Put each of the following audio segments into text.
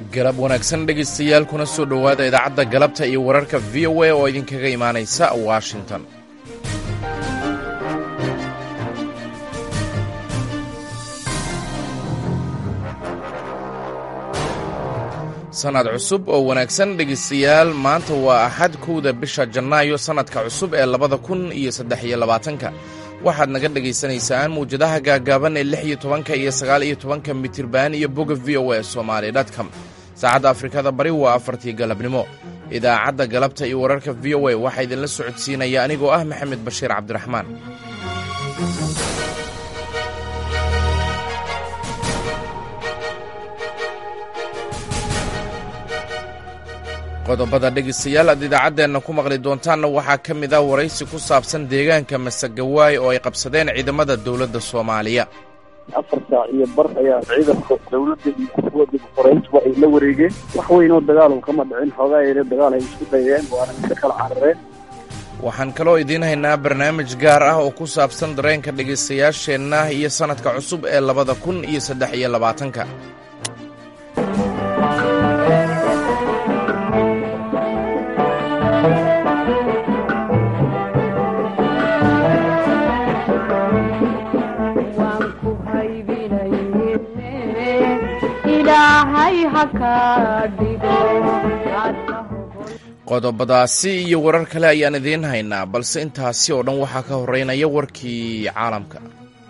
galab wanaagsan dhegaystayaal kuna soo dhowaada idaacadda galabta iyo wararka v o a oo idinkaga imaanaysa washington. sanad cusub oo wanaagsan dhegaystayaal, maanta waa axad 1da bisha Janaayo sanadka cusub ee 2023. waxaad naga dhagaysanaysaan mawjadaha gaagaaban ee 16 iyo 19 mitirban iyo boga voasomali.com. saacadda Afrikada Bari waa 4tii galabnimo. idaacadda galabta iyo wararka v o a waxaa idinla socodsiinaya anigoo ah Maxamed Bashiir Cabdiraxmaan. qodobada dhegaystayaal aad idaacaddeenna ku maqli doontaanna waxaa ka mid ah waraysi ku saabsan deegaanka Masagawaay oo ay qabsadeen ciidamada dowladda Soomaaliya. 4 saac iyo bar ayaa ciidanka dowladda iyo kuwa dib-u-xoreynta ay la wareegeen. wax weyn oo dagaal kama dhicin, xoogaa yar dagaal ay isku dayeen waana ka kala carareen. waxaan kaloo idiin haynaa barnaamij gaar ah oo ku saabsan dareenka dhegaystayaasheenna iyo sanadka cusub ee 2023. qodobadaasi iyo warar kale ayaan idiin haynaa, balse intaasi oo dhan waxaa ka horeynaya warkii caalamka.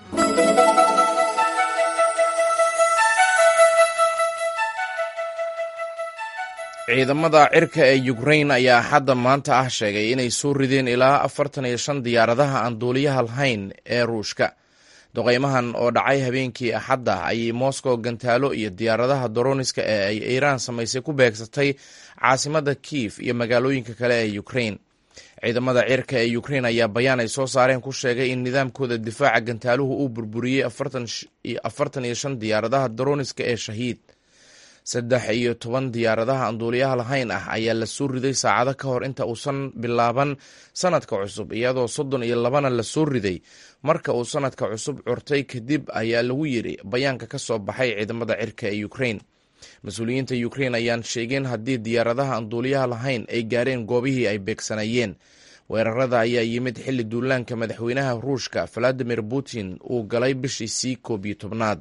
ciidamada cirka ee Ukraine ayaa hadda maanta ah sheegay inay soo rideen ilaa 45 diyaaradaha aan duuliyaha lahayn ee Ruushka. duqaymahan oo dhacay habeenkii Axadda ayay Moscow gantaalo iyo diyaaradaha droniska ee ay Iiraan samaysay ku beegsatay caasimadda Kiev iyo magaalooyinka kale ee Ukraine. ciidamada cirka ee Ukraine ayaa bayaan ay soo saareen ku sheegay in nidaamkooda difaaca gantaaluhu uu burburiyey 45 diyaaradaha droniska ee Shahiid. 13 diyaaradaha aan duuliyaha lahayn ah ayaa la soo riday saacado ka hor inta uusan bilaaban sanadka cusub, iyadoo 32 la soo riday marka uu sanadka cusub curtay kadib, ayaa lagu yidhi bayaanka ka soo baxay ciidamada cirka ee Ukraine. mas-uuliyiinta Ukraine ayaan sheegeen haddii diyaaradaha aan duuliyaha lahayn ay gaareen goobihii ay beegsanayeen. weerarada ayaa yimid xilli duulaanka madaxweynaha Ruushka Vladimir Putin uu galay bishiisii 11aad.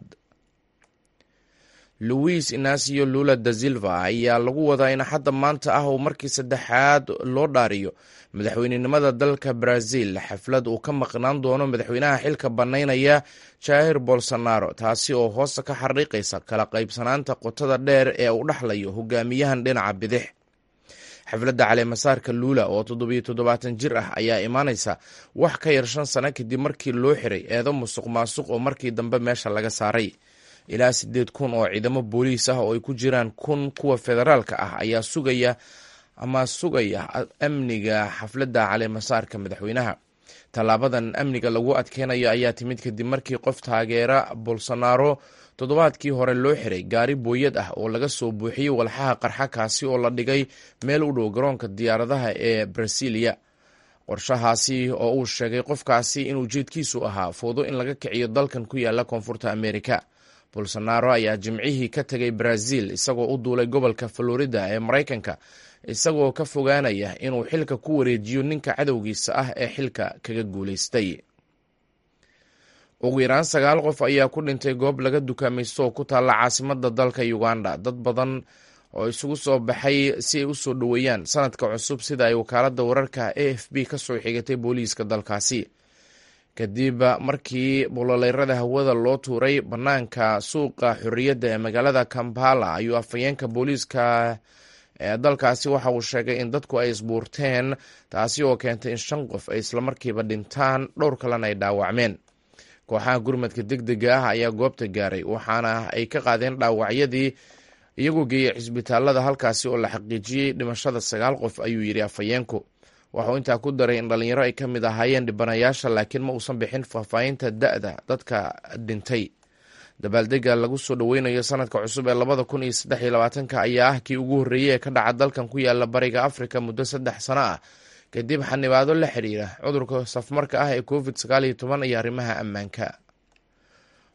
Luis Inacio Lula da Silva ayaa lagu wadaa in hadda maanta ah uu markii saddexaad loo dhaariyo madaxweynenimada dalka Brazil, xaflad uu ka maqnaan doono madaxweynaha xilka bannaynaya Jair Bolsonaro, taasi oo hoosta ka xariiqaysa kala qaybsanaanta qotada dheer ee uu dhaxlayo hogaamiyahan dhinaca bidix. xafladda caleemasaarka Lula oo 77 jir ah ayaa imaanaysa wax ka yar 5 sano kadib markii loo xiray eedo musuq-maasuq oo markii dambe meesha laga saaray. ilaa 8,000 oo ciidamo booliis ah oo ay ku jiraan 1,000 kuwa federaalka ah ayaa sugaya amniga xafladda caleemasaarka madaxweynaha. tallaabadan amniga lagu adkeynayo ayaa timid kadib markii qof taageera Bolsonaro toddobaadkii hore loo xiray gaari booyad ah oo laga soo buuxiyey walxaha qarxa, kaasi oo la dhigay meel u dhow garoonka diyaaradaha ee Brasilia. qorshahaasi oo uu sheegay qofkaasi in ujeedkiisu ahaa foodo in laga kiciyo dalkan ku yaala koonfurta Amerika. Bolsonaro ayaa jimcihii ka tegay Brazil isagoo u duulay gobolka Florida ee Maraykanka, isagoo ka fogaanaya inuu xilka ku wareejiyo ninka cadowgiisa ah ee xilka kaga guulaystay. ugu yaraan 9 qof ayaa ku dhintay goob laga dukaamaysto oo ku taalla caasimadda dalka Uganda. dad badan oo isugu soo baxay si ay u soo dhoweeyaan sanadka cusub, sida ay wakaaladda wararka AFP ka soo xigatay booliiska dalkaasi. kadib markii bololeyrada hawada loo tuuray bannaanka suuqa xorriyadda ee magaalada Kampala, ayuu afhayeenka booliiska ee dalkaasi waxa uu sheegay in dadku ay isbuurteen, taasi oo keentay in 5 qof ay islamarkiiba dhintaan, dhowr kalena ay dhaawacmeen. kooxaha gurmadka degdega ah ayaa goobta gaaray, waxaana ay ka qaadeen dhaawacyadii iyagoo geeyay cisbitaalada halkaasi oo la xaqiijiyey dhimashada 9 qof, ayuu yidhi afhayeenku. waxuu intaa ku daray in dhalinyaro ay ka mid ahaayeen dhibanayaasha, laakiin ma uusan bixin faahfaahinta da'da dadka dhintay. dabaaldega lagu soo dhoweynayo sanadka cusub ee 2023 ayaa ah kii ugu horreeyey ee ka dhaca dalkan ku yaala bariga Afrika muddo 3 sano ah, kadib xanibaado la xiriira cudurka safmarka ah ee COVID-19 iyo arrimaha ammaanka.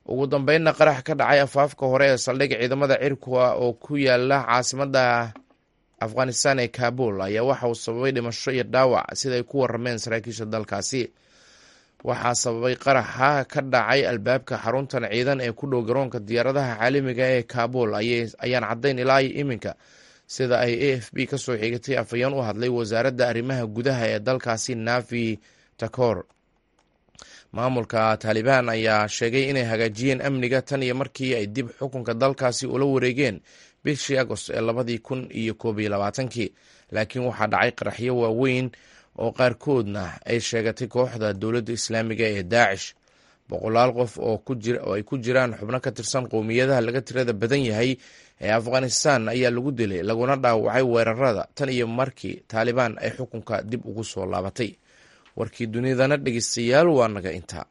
ugu dambeynna qarax ka dhacay afaafka hore ee saldhig ciidamada cirka oo ku yaala caasimadda afghanistan ee kabul ayaa waxa uu sababay dhimasho iyo dhaawac siday ku warameen saraakiisha dalkaasi. waxaa sababay qaraxa ka dhacay albaabka xaruntan ciidan ee ku dhow garoonka diyaaradaha caalamiga ee kabul ayaan caddayn ilaa iminka, sida ay AFP ka soo xigatay afhayeen u hadlay wasaaradda arrimaha gudaha ee dalkaasi Nafi Takor. maamulka Taliban ayaa sheegay inay hagaajiyeen amniga tan iyo markii ay dib xukunka dalkaasi ula wareegeen bishii Agost ee 2021, laakiin waxaa dhacay qaraxyo waaweyn oo qaarkoodna ay sheegatay kooxda dowladda islaamiga ee Daacish. boqolaal qof oo ay ku jiraan xubno ka tirsan qowmiyadaha laga tirada badan yahay ee Afghanistan ayaa lagu dilay laguna dhaawacay weerarada tan iyo markii Taliban ay xukunka dib ugu soo laabatay. warkii dunidana dhegeystayaal waa naga intaa.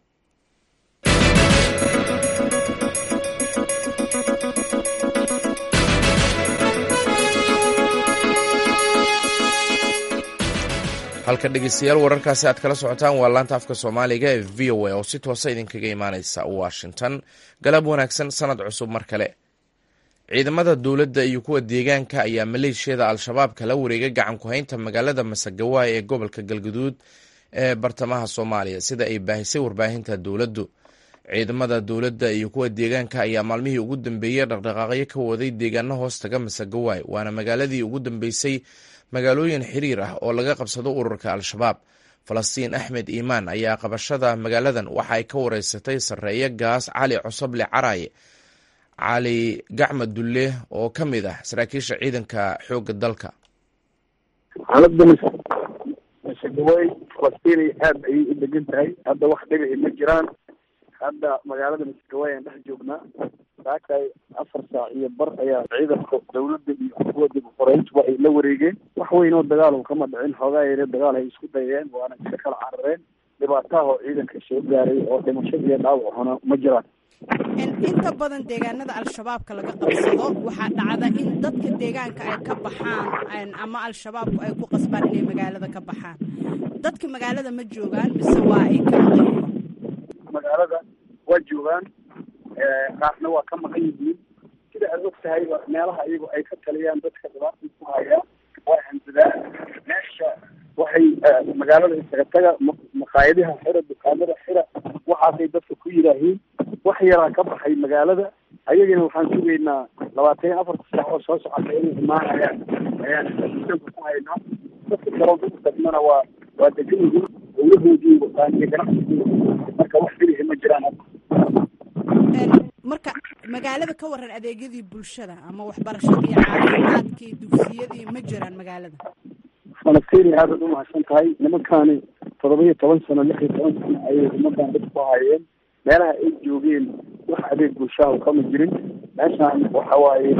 halka dhegeystayaal wararkaasi aad kala socotaan waa laanta afka soomaaliga ee VOA oo si toosa idinkaga imaaneysa Washington. galab wanaagsan, sanad cusub mar kale. ciidamada dowladda iyo kuwa deegaanka ayaa maleeshiyada al-shabaab kala wareegay gacan ku haynta magaalada Masagawaay ee gobolka Galgaduud ee bartamaha Soomaaliya, sida ay baahisay warbaahinta dowladdu. ciidamada dowladda iyo kuwa deegaanka ayaa maalmihii ugu dambeeyey dhaqdhaqaaqyo ka waday deegaano hoostaga Masagawaay, waana magaaladii ugu dambeysay magaalooyin xiriir ah oo laga qabsado ururka al-shabaab. Falastiin Axmed Iimaan ayaa qabashada magaaladan waxa ay ka wareysatay sarreeye gaas Cali Cosoble Caraaye Cali Gacma Dulle oo ka mid ah saraakiisha ciidanka xoogga dalka. xaaladda Masagawaay Falastiin aad ayay u degan tahay, hadda wax dhibici ma jiraan. hadda magaalada Masagawaay aan dhex joognaa, saakay 4 saac iyo bar ayaa ciidanka dowladda iyo kuwa dib u xoreyntuba ay la wareegeen. wax weyn oo dagaal kama dhicin, xoogaa yare dagaal ay isku dayeen waana iska kala carareen. dhibaataha ciidanka soo gaaray oo dhimasho iyo dhaawacna ma jiraan. inta badan deegaanada al-shabaabka laga qabsado waxaa dhacda in dadka deegaanka ay ka baxaan ama al-shabaabku ay ku qasbaan inay magaalada ka baxaan. dadka magaalada ma joogaan mise waa ay ka maqan yihiin? magaalada waa joogaan, qaarna waa ka maqan yihiin. sida aad og tahay meelaha iyagu ay ka taliyaan dadka dhibaata ku hayaan waa hansadaan. meesha waxay magaalada isaga taga, maqaayadaha xira, dukaamada xira, waxaasay dadka ku yidhaahiin. wax yaraa ka baxay magaalada, ayagana waxaan sugaynaa 24 saac oo soo socota inay imaanayaan ayaan ku haynaa. dadka garoonka ku tagmana waa degan yihiin, dowlahoodii wataan iyo ganacsigooda, marka wax dhibici ma jiraan. marka magaalada ka waran adeegyadii bulshada ama waxbarashadii, caafimaadkii, dugsiyadii ma jiraan magaalada? Falastiin aad u mahadsan tahay. nimankaani 17 sano 16 sano ayay ummadan dad ku hayeen. meelaha ay joogeen wax adeeg bulshada kama jirin. meeshaan waxa waaye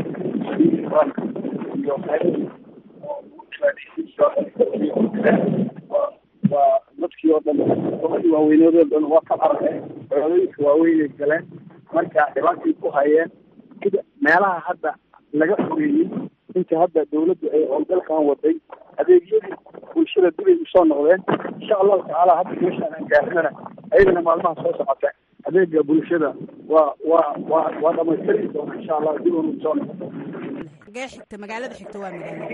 waa dadkii oo dhan waaweynoodo dhan waa ka carareen, codooyinka waaweynay galeen, marka dhibaatay ku hayeen. sida meelaha hadda laga xoreeyey inta hadda dowladdu ay howlgalkan waday, adeegyadii bulshada dibay usoo noqdeen. insha allahu tacaala hadda meeshaan aan gaarnana ayadana maalmaha soo socota adeega bulshada waa dhamaystiri doona insha allah, dib unu soo noqdo. xigta magaalada xigta waa magaalada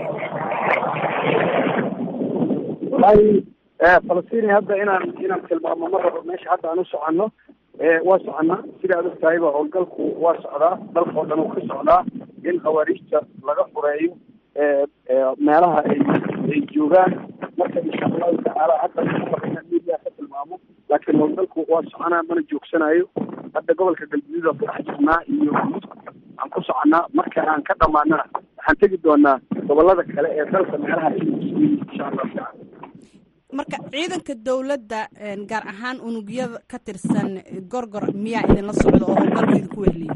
wallaahi Falastiin hadda inaan tilmaamo ma rabo. meesha hadda aan u soconno waa soconnaa. sida aad og tahayba howlgalku waa socdaa, dalka oo dhan uu ka socdaa in khawaariijta laga fureeyo meelaha ay joogaan. marka insha allahu tacaala hadda media ka tilmaamo, laakiin howlgalku waa soconaa, mana joogsanayo. hadda gobolka Galgaduud aan ku dhex jirnaa iyo aan ku soconnaa. marka aan ka dhamaanana waxaan tegi doonaa gobolada kale ee dalka meelaha insha allahu tacaala. marka ciidanka dowladda gaar ahaan unugyada ka tirsan gorgor miyaa idinla socda oo howlgalka idinku weheliya?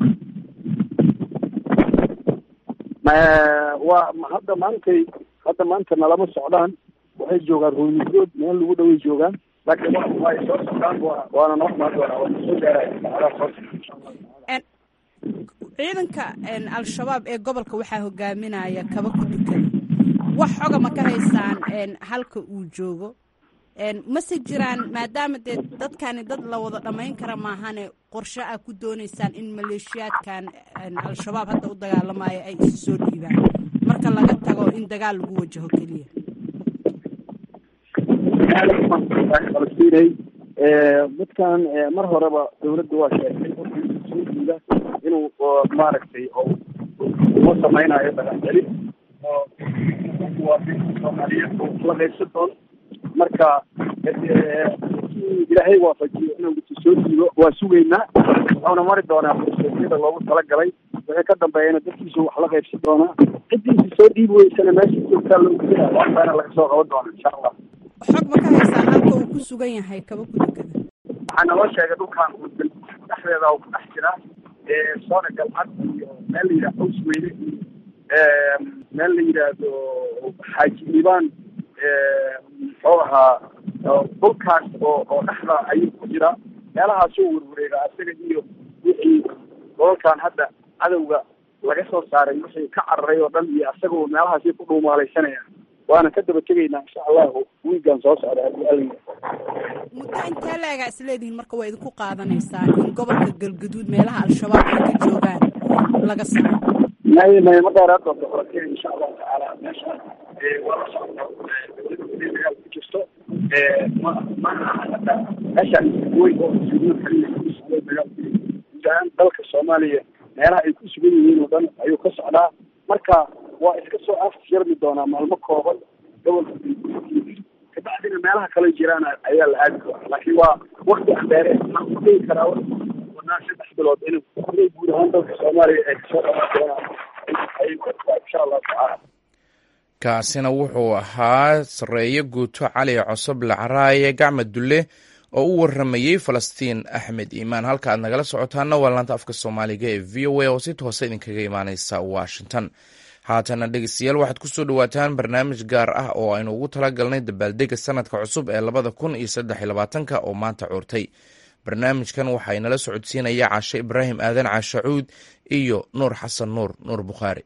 waa hadda maanta nalama socdaan. waxay joogaan ruumigood meel lagu dhaway joogaan, laakiin way soo socdaan, waana noo imaan doonaa, waana soo gaaraya. ciidanka al-shabaab ee gobolka waxaa hogaaminaya Kaba ku Dukada. wax xoga ma ka haysaan halka uu joogo mase jiraan maadaama dee dadkani dad la wada dhammayn kara maahane qorshe ah ku doonaysaan in maleeshiyaadkan al-shabaab hadda u dagaalamayo ay isu soo dhiibaan marka laga tago in dagaal lagu wajaho keliya? dadkan mar horeba dawladda waa sheegtay inuu maaragtay uma samaynayo dagaal oo soomaaliyeed la qaybsan doono marka ilaahay waafajiyo inuu soo dhiibo waa sugaynaa waxaana mari doonaa fursiyada loogu talagalay wixii ka dambeeyana dadkiisu wax la qaybsan doonaa ciddiisi soo dhiibi weysana meesha joogtaa loogu jiraa waxbaana laga soo qaban doona insha allah. xog ma ka haysaa halka uu ku sugan yahay kaba ku dukada? waxaa naloo sheegay dhulkan dhexdeeda uu ku dhex jiraa soona galcad iyo meel la yidhahdo awsweyne iyo meel la yidhaahdo xaaji liibaan muxuu ahaa dhulkaas oo dhexda ayuu ku jiraa meelahaasuu werwareegaa isaga iyo wixii gobolkan hadda cadowga laga soo saaray wixii ka cararay oo dhan iyo isagoo meelahaasay ku dhuumaalaysanayaan waana ka daba tegaynaa insha allahu wiigan soo socda muddo intee leegaa isleedihiin marka waa idinku qaadanaysaa in gobolka galgaduud meelaha al-shabaab ay ka joogaan laga saaro? may ma dheeraad doonto qorakeeda insha allahu tacaala meesha waa la socda dagaal ku jirto meeshaan weyn oo dagaal guud ahaan dalka soomaaliya meelaha ay ku sugan yihiin oo dhan ayuu ka socdaa marka waa iska soo afjarmi doonaa maalmo kooban gobolka kabacdina meelaha kale jiraan ayaa la aadi doonaa laakiin waa wakti dheere waxaan ku dhigi karaa wadnaa 3 bilood inay guud ahaan dalka soomaaliya ay kasoo dhamaan doonaan insha allahu tacaala. kaasina wuxuu ahaa sareeye guuto cali cosoble caraaye gacma dulle oo u waramayey Falastiin Axmed Iimaan. halka aad nagala socotaana waa laanta afka Soomaaliga ee VOA oo si toos ah idinkaga imaaneysa Washington. haatana dhegeystayaal waxaad ku soo dhawaataan barnaamij gaar ah oo aynu ugu talagalnay dabaaldega sanadka cusub ee 2023 oo maanta curtay. barnaamijkan waxaa inala socodsiinaya Caashe Ibraahim Aadan Caashe Cuud iyo Nuur Xasan Nuur Bukhaari.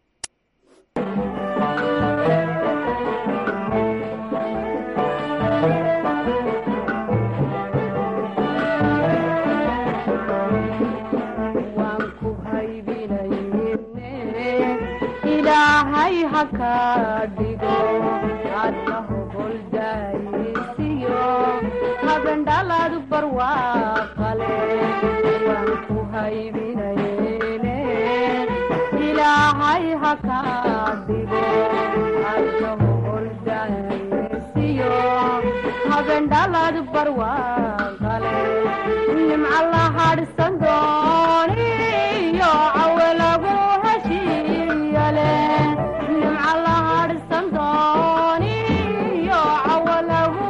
habendhaladu barwaaqale waan ku haybinayne ilaahay haka dhigo adnahu holdaysiyo habendhaladu barwaaqale nimca la hadhsan dooniyo cawelagu heshiiyale nimca la hadhsan dooniyo cawelagu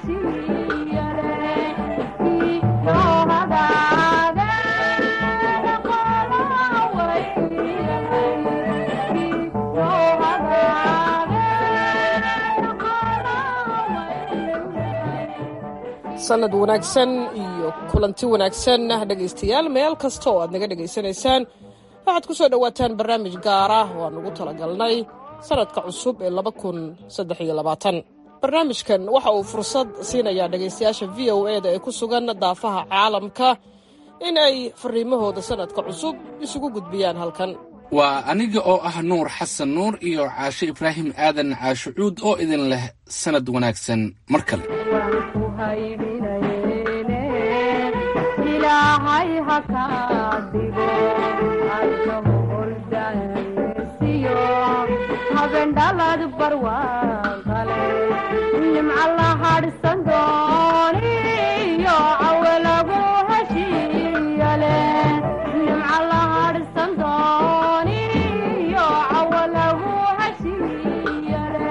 sanad wanaagsan iyo kulanti wanaagsan dhegaystayaal meel kasta oo aad naga dhegaysanaysaan waxaad ku soo dhawaataan barnaamij gaar ah oo aan ugu talagalnay sanadka cusub ee 2023. barnaamijkan waxa uu fursad siinayaa dhegaystayaasha VOA-da ee ku sugan daafaha caalamka in ay fariimahooda sanadka cusub isugu gudbiyaan halkan. waa aniga oo ah Nuur Xasan Nuur iyo Caashe Ibraahim Aadan Caashe Cuud oo idin leh sanad wanaagsan mar kale. ilaahay haka dhigo adnahu holdaysiyo habendhaladu barwaaqale nimca la hadhsan dooniyo cawelagu heshiiyale nimca la hadhsan dooniyo cawelagu heshiiyale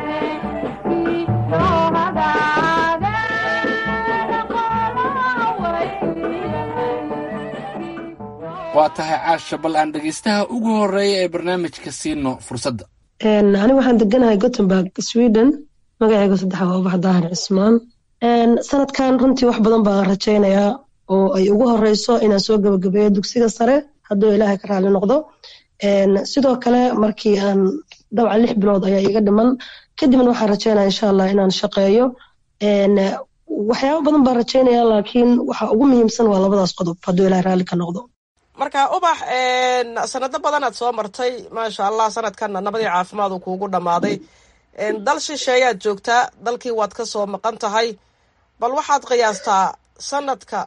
waa tahay Caasha, bal aan dhegaystaha ugu horeeya ee barnaamijka siino fursadda. anigu waxaan deganahay Gothenburg, Sweden. magacayga saddexaad waa Ubax Daahir Cismaan. sanadkan runtii wax badan baan rajaynayaa oo ay ugu horeyso inaan soo gabagabeeyo dugsiga sare hadduu ilaahay ka raali noqdo. sidoo kale markii aan dabcan 6 bilood ayaa iga dhiman kadibna waxaan rajaynayaa insha Allah inaan shaqeeyo waxyaabo badan baan rajaynaya laakiin waxa ugu muhiimsan waa labadaas qodob hadduu ilaahay raalli ka noqdo. marka ubax sanado badanaad soo martay maasha allah, sanadkanna nabadii caafimaad uu kuugu dhammaaday. dal shisheeyaad joogtaa, dalkii waad ka soo maqan tahay, bal waxaad qiyaastaa sanadka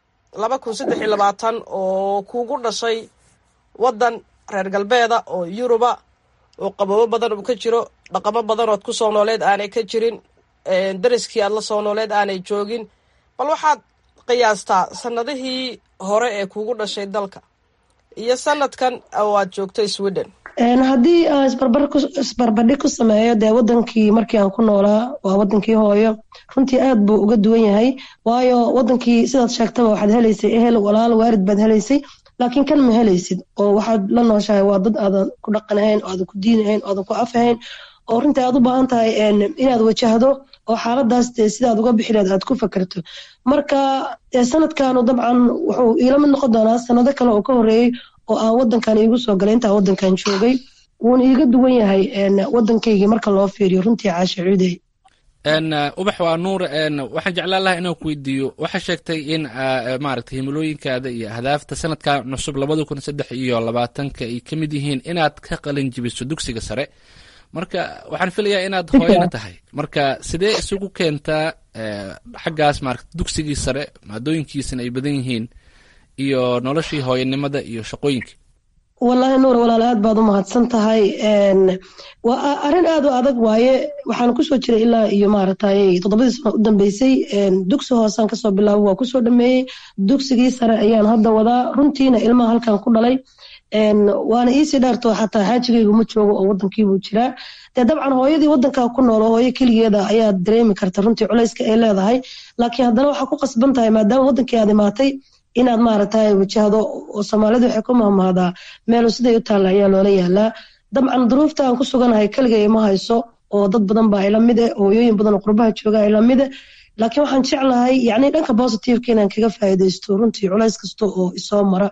2023 oo kuugu dhashay wadan reer galbeeda oo yuruba oo qababo badan uu ka jiro, dhaqamo badan ood ku soo nooleed aanay ka jirin, dariskii aad la soo nooleed aanay joogin. bal waxaad qiyaastaa sanadihii hore ee kuugu dhashay dalka iyo sanadkan oo aad joogto Sweden. haddii aan isbarbardhig ku sameeyo dee wadankii markii aan ku noolaa waa wadankii hooyo, runtii aad buu uga duwan yahay. waayo wadankii sidaad sheegtaba waxaad helaysay ehel, walaal, waarid baad helaysay, laakiin kan ma helaysid oo waxaad la nooshahay waa dad aadan ku dhaqan ahayn, oo aadan ku diin ahayn, oo aadan ku af ahayn, oo runtii aad u baahan tahay inaad wajahdo oo xaaladaas dee sidaad uga bixi lahayd aad ku fakerto. marka sanadkanu dabcan wuxuu iila mid noqon doonaa sanado kale oo ka horeeyey oo aan wadankan iigu soo galay intaa wadankan joogay, wuuna iiga duwan yahay wadankaygii marka loo fiiriyo runtii caasha cuudey. ubax waa nuur, waxaan jeclaan lahaa inaan ku weydiiyo, waxaa sheegtay in maaragtay himilooyinkaada iyo ahdaafta sanadkan cusub 2023 ay ka mid yihiin inaad ka qalin jibiso dugsiga sare. marka waxaan filayaa inaad hooyana tahay, marka sidee isugu keentaa xaggaas maaragta dugsigii sare maadooyinkiisana ay badan yihiin iyo noloshii hooyanimada iyo shaqooyinkii? wallaahi nuur walaal aad baad u mahadsan tahay. waa arrin aad u adag waaye. waxaan kusoo jiray ilaa iyo maaragtay 7 sano u dambeysay. dugsi hoosaan kasoo bilaabo waa kusoo dhameeyey, dugsigii sare ayaan hadda wadaa. runtiina ilmaha halkan ku dhalay waana iisii dheerto xataa xaajigaygu ma joogo oo wadankiibuu jiraa. dee dabcan hooyadii wadankaa ku noolo hooyo keligeeda ayaa dareemi karta runtii culayska ay leedahay, laakiin haddana waxaa ku qasban tahay maadaama wadankii aad imaatay inaad maaragtay wajahdo. oo soomaalidu waxay ku mahmahdaa meelu siday u taalla ayaa loola yaalaa. dabcan duruufta aan ku suganahay keligay ma hayso, oo dad badan baa ila mid hooyooyin badan oo qurbaha jooga ila mid laakiin waxaan jeclahay yacni dhanka positiveka inaan kaga faa'iidaysto. runtii culays kasta oo isoo mara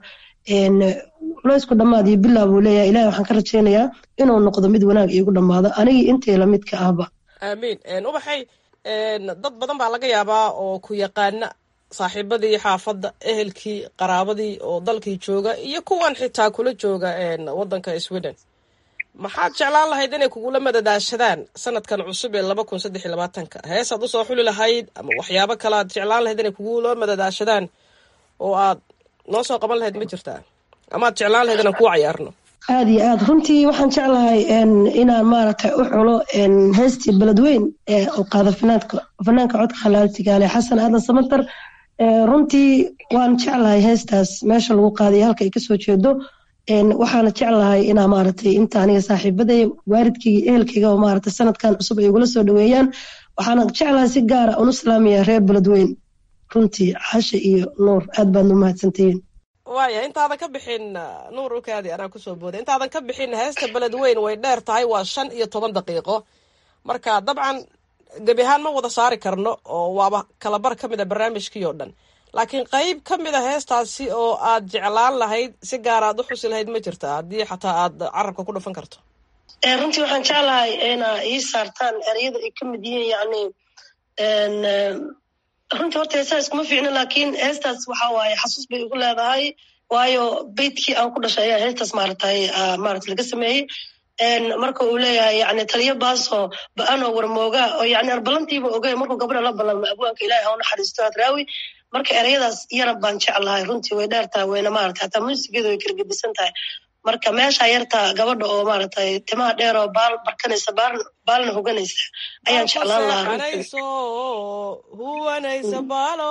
culaysku dhammaad iyo bilaa buu leeyahay. ilaahay waxaan ka rajaynayaa inuu noqdo mid wanaag iigu dhammaado anigii intay la midka ahba. aamiin. ubaxay dad badan baa laga yaabaa oo ku yaqaana saaxiibadii xaafadda, ehelkii, qaraabadii oo dalkii jooga iyo kuwan xitaa kula jooga wadanka Sweden. maxaad jeclaan lahayd inay kugula madadaashadaan sanadkan cusub ee 2023? heesaad usoo xuli lahayd ama waxyaabo kale aad jeclaan lahayd inay kugula madadaashadaan oo aad noo soo qaban lahayd ma jirtaa, ama aad jeclaan lahayd inaan kuu cayaarno? aad iyo aad runtii waxaan jeclahay inaan maaragtay u xulo heestii beledweyn ee u qaada fanaanka codka khalaaltigaale xasan aadan samatar. runtii waan jeclahay heestaas meesha lagu qaadayo halka ay kasoo jeedo. waxaana jeclahay inaa maaragtay inta aniga saaxiibaday, waaridkayga, ehelkayga oo maaragtay sanadkan cusub ay igula soo dhaweeyaan. waxaana jeclahay si gaara unu islaamiya reer beledweyn. runtii caasha iyo nuur aad baad u mahadsantihiin. waaya intaadan ka bixin nuur ukaadi anaa kusoo booday, intaadan ka bixin heesta beledweyn way dheer tahay, waa 15 daqiiqo. marka dabcan gebi ahaan ma wada saari karno oo waaba kala bar ka mid a barnaamijkii oo dhan, laakiin qayb ka mid a heestaasi oo aad jeclaan lahayd si gaar aad u xusi lahayd ma jirta, haddii xataa aad carabka ku dhufan karto? runtii waxaan jeclahay inaa ii saartaan ereyada ay ka mid yihiin yacni runtii horta heesaha iskuma fiicno, laakiin heestaas waxaa waaye xasuus bay igu leedahay. waayo beydkii aan ku dhashay ayaa heestaas maaragtay laga sameeyey. marka uu leeyahay yani taliyo baaso ba-anoo warmooga oo yani aan ballantiiba ogay markuu gabadha la ballanma abwaanka ilaahay ha u naxariisto adraawi. marka ereyadaas iyana baan jeclahay. runtii way dheertahay, wayna maaragtay hataa muusigeedu way kala gedisan tahay. marka meesha yarta gabadha oo maaragtay timaha dheer oo baal barkanaysa baalna huganaysa ayaan jeclaan lahaa. huwanaysa baalo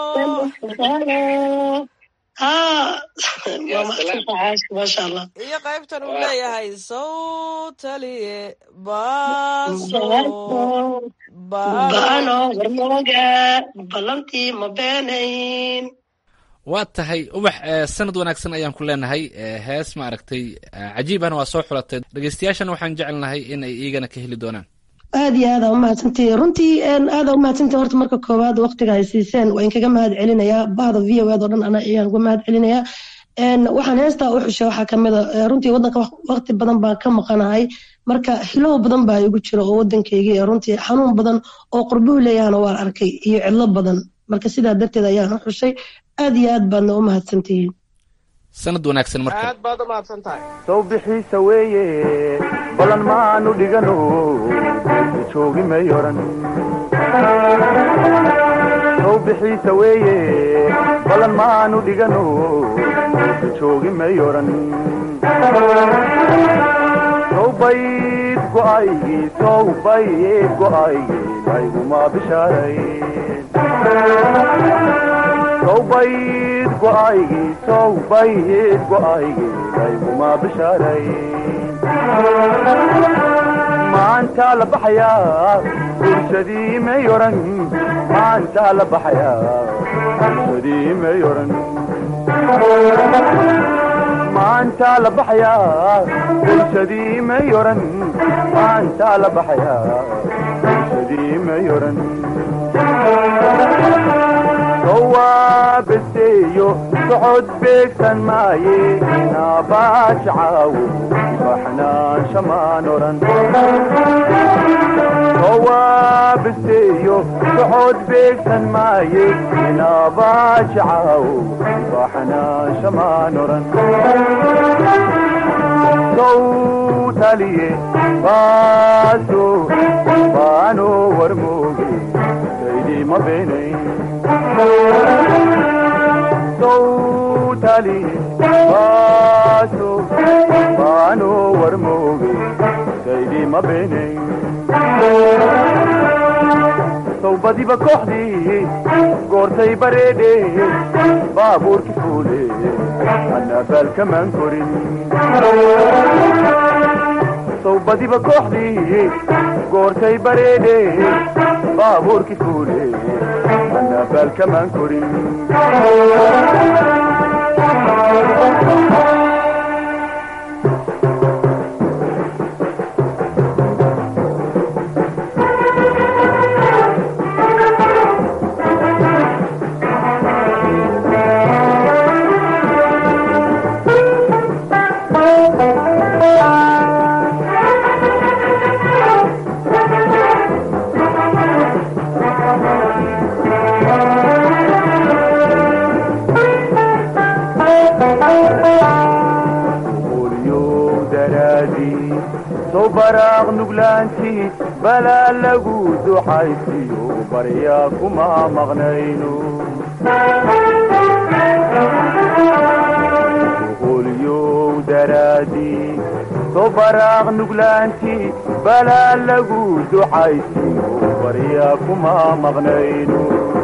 maasha allah. iyo qaybtan uu leeyahay sawtaliye baaso baano warmooga ballantii ma beenayn. waa tahay ubax, sanad wanaagsan ayaan ku leenahay. hees maaragtay cajiibana waa soo xulatay, dhegeystayaashana waxaan jecelnahay in ay iigana ka heli doonaan. aad iyo aad aa umahadsantihi. runtii aad aa umahadsantihi. horta marka koowaad waqtiga ay siiseen waa inkaga mahad celinayaa. bahda VOA oo dhan ayaan uga mahad celinayaa. waxaan heestaa u xushay waxaa kamid a runtii wadanka waqti badan baan ka maqanahay marka hilow badan baa igu jira oo wadankaygii runtii xanuun badan oo qurbuhu leeyahana waan arkay iyo cidlo badan marka sidaa darteed ayaan u xushay aad iyo aad baadna u mahadsantihiin sanad wanaagsan marka aad baad u mahadsantahay soo bixiisa weeye balan maanu dhigano joogi may oran soo bixiisa weeye balan maanu dhigano joogi may oran sawbayd go'aygii layguma bishaarayn sawbayd go'aygii layguma bishaarayn maanta la baxayaa bulshadii may oran maanta la baxayaa bulshadii may oran maanta la baxayaa bulshadii may oran maanta la baxayaa bulshadii may oran sawaabaseeyo socod beegsan maaye inaabashacaawo baxnaansha maan oran sawaabaseeyo socod beegsan maaye inaabashacaawo baxnaansha maan oran sawtaliye baaso baano warmooge saydii ma beenayn sawtaliye baaso baano warmooge saydii ma beenayn sawbadiba kooxdii goortay bareedhe baabuurki fuule anabaalkamaan korin sawbadiba kooxdii goortay bareedhe baabuurki fuule anabaalkamaan korin baraaq nuglaantii balaa lagu duxaysiyo baryaa kuma maqnayno holyow daraadii soo baraaq nuglaantii balaa lagu duxaysiyo baryaa kuma maqnayno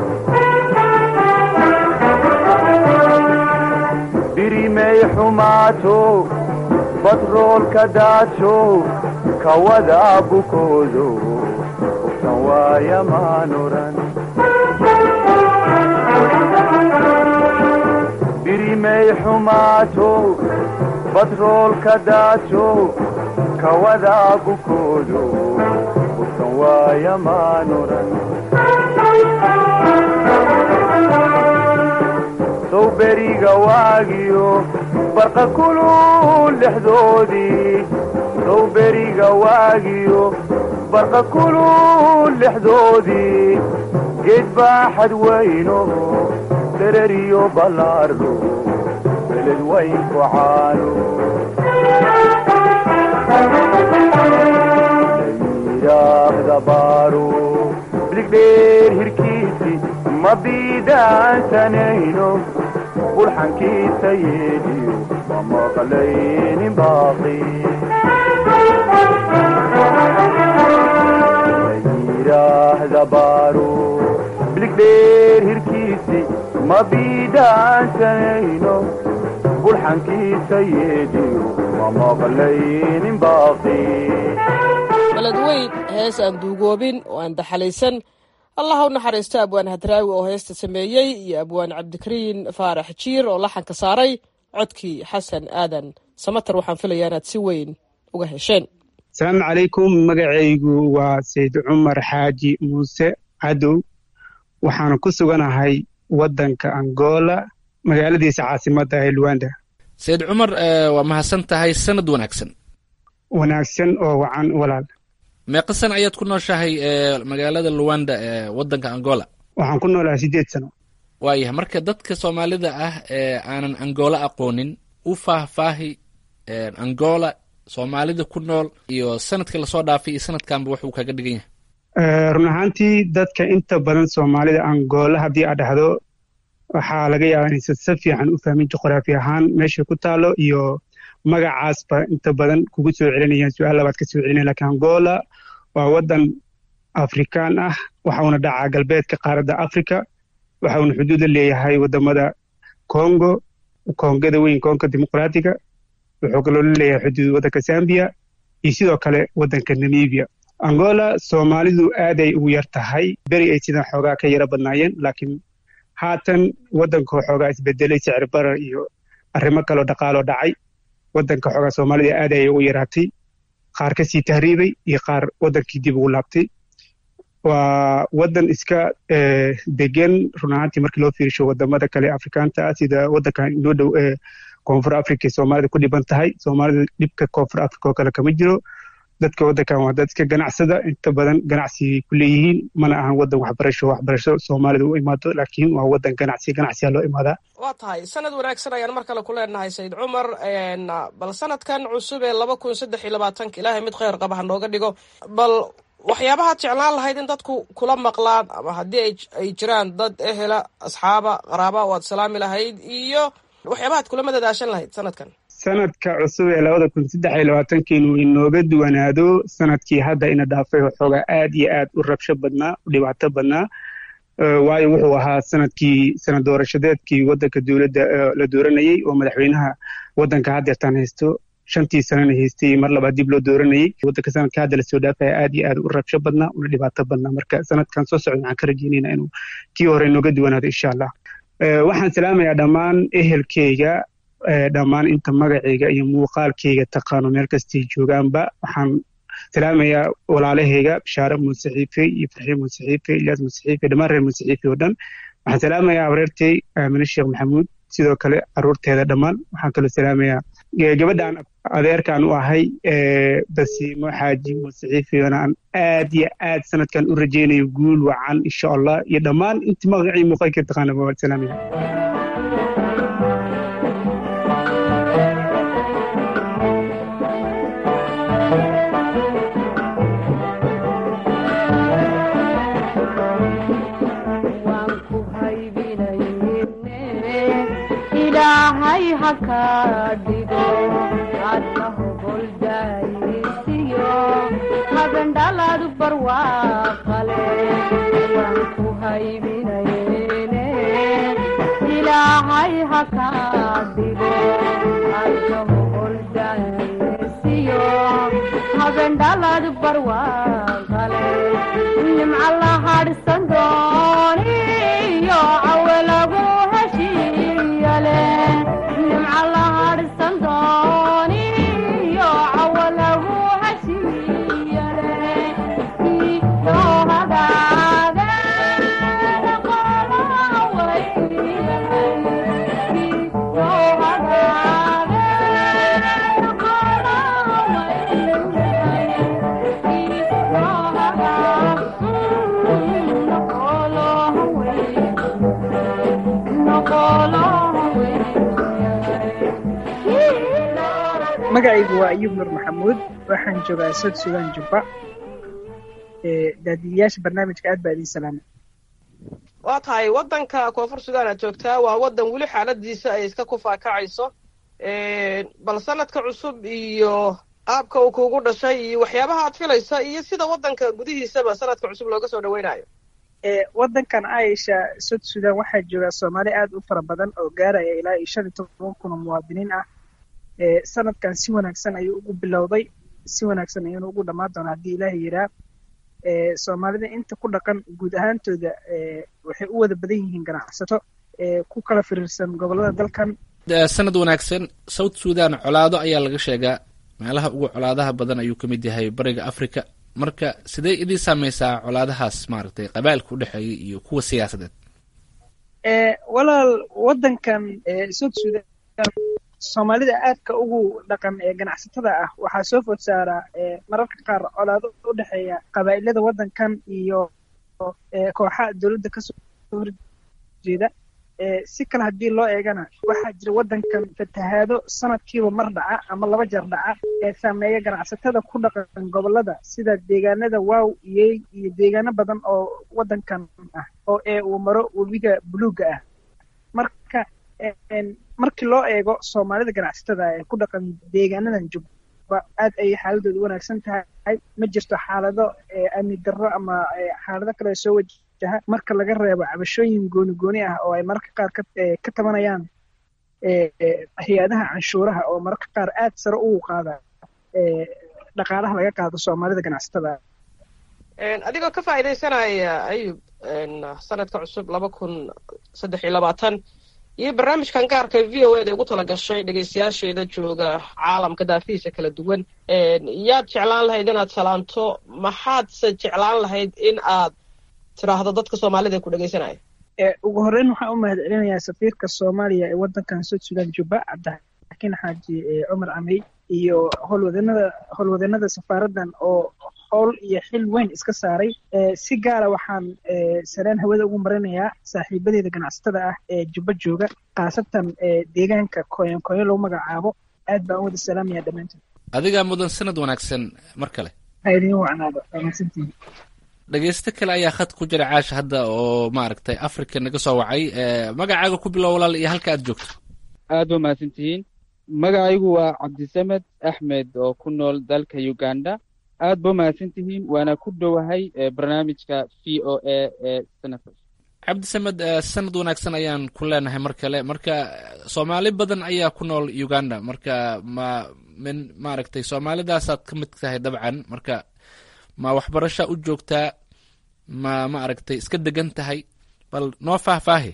birimay xumaato batroolka daadsho kawada bukoodo hubsan waaya maan oran birimay xumaato batroolka daadsho kawada bukoodo hubsan waaya maan oran sow beriga waagiyo barqa kulul lexdoodii sow beriga waagiyo barqa kulul lexdoodii geed baaxad weyno dereriyo ballaarlo beled weyn ku caano layidhaahda baaro biligdheer hirkiisi ma biidaansanayno bulxankiisa yeedhiyo ma maqlaynin baaqi layidhaahda baaro biligdheer hirkiisi ma biidaansanayno bulxankiisa yeedhiyo ma maqlaynin baaqi baled weyn hees aan duugoobin oo aan daxalaysan allah u naxariisto abwaan hadraawi oo heesta sameeyey iyo abwaan cabdikariin faarax jiir oo laxanka saaray codkii xasan aadan samatar waxaan filayaa inaad si weyn uga hesheen asalaamu calaykum magacaygu waa sayd cumar xaaji muuse cadow waxaana ku suganahay waddanka angola magaaladiisa caasimadda ee luanda sayid cumar waa mahadsan tahay, sanad wanaagsan. wanaagsan oo wacan walaal. meeqa sana ayaad ku nooshahay magaalada Luanda ee wadanka Angola? waxaan ku noolahay 8 sano. waayahay, marka dadka Soomaalida ah ee aanan Angola aqoonin u faahfaahi Angola, Soomaalida ku nool iyo sanadka lasoo dhaafay iyo sanadkanba wuxuu kaga dhigan yahay. run ahaantii dadka inta badan Soomaalida Angola haddii aad dhahdo waxaa laga yaabaa inaysan si fiican u fahmin juqraafi ahaan meesha ku taalo iyo magacaasba inta badan kugu soo celinayaan su-aal labaad ka soo celinaya. laakiin Angola waa wadan Afrikaan ah, waxa uuna dhacaa galbeedka qaaradda Afrika, waxa uuna xuduud la leeyahay wadamada Congo, Kongada weyn, Kongo Dimuqraatiga, wuxuu kaloo la leeyahay xuduud wadanka Zambia iyo sidoo kale wadanka Namibia. Angola Soomaalidu aaday ugu yar tahay, beri ay sidan xoogaa ka yara badnaayeen, laakiin haatan wadanka xoogaa isbedelay, sicir barar iyo arrimo kaloo dhaqaalo dhacay. wadanka xoogaa Soomaalida aad ay ugu yaraatay, qaar ka sii tahriibay iyo qaar wadankii dib ugu laabtay. waa wadan iska degan run ahaantii markii loo fiirsho wadamada kale Afrikaanta ah, sida wadankan inoo dhow Koonfur Afrika ee Soomaalida ku dhiban tahay. Soomaalida dhibka Koonfur Afrika oo kale kama jiro. dadka wadankan waa dad iska ganacsada, inta badan ganacsi ku leeyihiin, mana ahan wadan waxbarasho Soomaalida u imaado, laakiin waa wadan ganacsiya loo imaadaa. waa tahay, sanad wanaagsan ayaan mar kale ku leenahay sayid cumar. bal sanadkan cusub ee 2023 ilaahay mid khayr qaba ha nooga dhigo. bal waxyaabahaad jeclaan lahayd in dadku kula maqlaan, ama haddii ay jiraan dad ehela, asxaaba, qaraaba waad salaami lahayd, iyo waxyaabahaad kula madadaashan lahayd sanadkan. sanadka cusub ee 2023 inuu inooga duwanaado sanadkii hadda ina dhaafay waxoogaa aad iyo aad u rabsho badnaa, u dhibaato badnaa. waayo wuxuu ahaa sanad doorashadeedkii wadanka dowladda la dooranayey oo madaxweynaha wadanka haddeertaan haysto 5 sanana haystay, mar labaad dib loo dooranayey. wadanka sanadka hadda lasoo dhaafaya aad iyo aad u rabsho badnaa, una dhibaato badnaa. marka sanadkan soo socda waxaan ka rajaynaynaa inuu kii hore inooga duwanaado insha Allah. waxaan salaamayaa dhammaan ehelkeyga, dhammaan inta magacayga iyo muuqaalkayga taqaano meel kastay joogaanba. waxaan salaamayaa walaalahayga Bishaare Muusixiife iyo Farxiin Muusixiife, Ilyaas Muusixiife, dhammaan reer Muusixiife oo dhan. waxaan salaamayaa abareertay Aamine Sheekh Maxamuud, sidoo kale caruurteeda dhammaan. waxaan kaloo salaamayaa gabadhaan adeerkaan u ahay Basiimo Xaaji Muusixiife, aan aad iyo aad sanadkan u rajaynayo guul wacan insha Allah, iyo dhammaan inta magacii muuqaalkayga taqaano waan salaamayaa. ilaahay ha ka dhigo adnahu goldaysiyo habendhalaadu barwaaqale waan ku haybinayne ilaahay ha ka dhigo adnahu goldaysiyo habendhalaadu barwaaqale nimca la hadhsan dooniyo cawelagu magacaygu waa Ayuub Nur Maxamuud, waxaan joogaa South Sudan Jubba. daadiyaasha barnaamijka aad baa idin salaamay. waa tahay, wadanka Koonfur Sudan aad joogtaa, waa wadan weli xaaladiisa ay iska ku faakacayso. bal sanadka cusub iyo qaabka uu kuugu dhashay iyo waxyaabaha aad filaysa iyo sida wadanka gudihiisaba sanadka cusub looga soo dhaweynayo. wadankan Aisha South Sudan waxaa jooga Soomaali aad u fara badan oo gaaraya ilaa 15,000 muwaadiniin ah. sanadkan si wanaagsan ayuu ugu bilowday, si wanaagsan ayuuna ugu dhammaan doonaa haddii Ilaahay yiraa. Soomaalida inta ku dhaqan guud ahaantooda waxay u wada badan yihiin ganacsato ku kala firirsan gobolada dalkan. sanad wanaagsan. South Sudan colaado ayaa laga sheegaa, meelaha ugu colaadaha badan ayuu ka mid yahay bariga Afrika. marka sidee idin saameysaa colaadahaas, maaragtay qabaa'ilka u dhexeeya iyo kuwa siyaasadeed? walaal wadankan South Sudan soomaalida aadka ugu dhaqan ee ganacsatada ah waxaa soo food saaraa mararka qaar colaado u dhexeeya qabaa'ilada waddankan iyo kooxaha dowladda kasoo horjeeda. Si kale haddii loo eegana waxaa jira waddankan fatahaado sanadkiiba mar dhaca ama 2 jeer dhaca ee saameeya ganacsatada ku dhaqan gobollada sida deegaanada waaw iyey iyo deegaano badan oo waddankan ah oo uu maro webiga buluugga ah. marka markii loo eego soomaalida ganacsatada ee ku dhaqan deegaanadan jubba aad ayay xaaladoodu wanaagsan tahay. ma jirto xaalado amni darro ama xaalado kale soo wajaha marka laga reebo cabashooyin gooni ah oo ay mararka qaar ka tabanayaan hay-adaha canshuuraha oo mararka qaar aad sare ugu qaada dhaqaalaha laga qaado soomaalida ganacsatada. adigoo ka faa'iidaysanaya ayub sanadka cusub 2023 iyo barnaamijkan gaarka v o eda ugu tala gashay dhegaystayaasheeda jooga caalamka daafihiisa kala duwan, yaad jeclaan lahayd inaad salaanto? maxaadse jeclaan lahayd in aad tiraahdo dadka soomaalida ee ku dhegaysanaya? ugu horreyn waxaan u mahadcelinayaa safiirka soomaaliya ee waddankan South Sudan Juba Cabdixakiin Xaaji Cumar Camey iyo howlwadeennada safaaraddan oo howl iyo xil weyn iska saaray. si gaara waxaan sareen hawada ugu marinayaa saaxiibadeeda ganacsatada ah ee Juba jooga, khaasatan deegaanka Koyon lagu magacaabo. aad baan u wada salaamayaa dhammaantood. adigaa mudan sanad wanaagsan mar kale. haydin wacnaado wanaagsantiin. dhegaysto kale ayaa khad ku jira caasha hadda oo maaragtay Afrika naga soo wacay. magacaaga ku bilow walaal iyo halka aad joogto. aad ba mahadsantihiin. magacaygu waa Cabdisamed Axmed oo ku nool dalka Uganda. aad ba mahadsantihiin, waana ku dhowahay barnaamijka VOA ee sanadka. Cabdisamed, sanad wanaagsan ayaan ku leenahay mar kale. marka Soomaali badan ayaa ku nool Uganda, marka maaragtay Soomaalidaasaad ka mid tahay dabcan. marka ma waxbarasho u joogtaa, ma aragtay iska degan tahay? bal noo faahfaahi.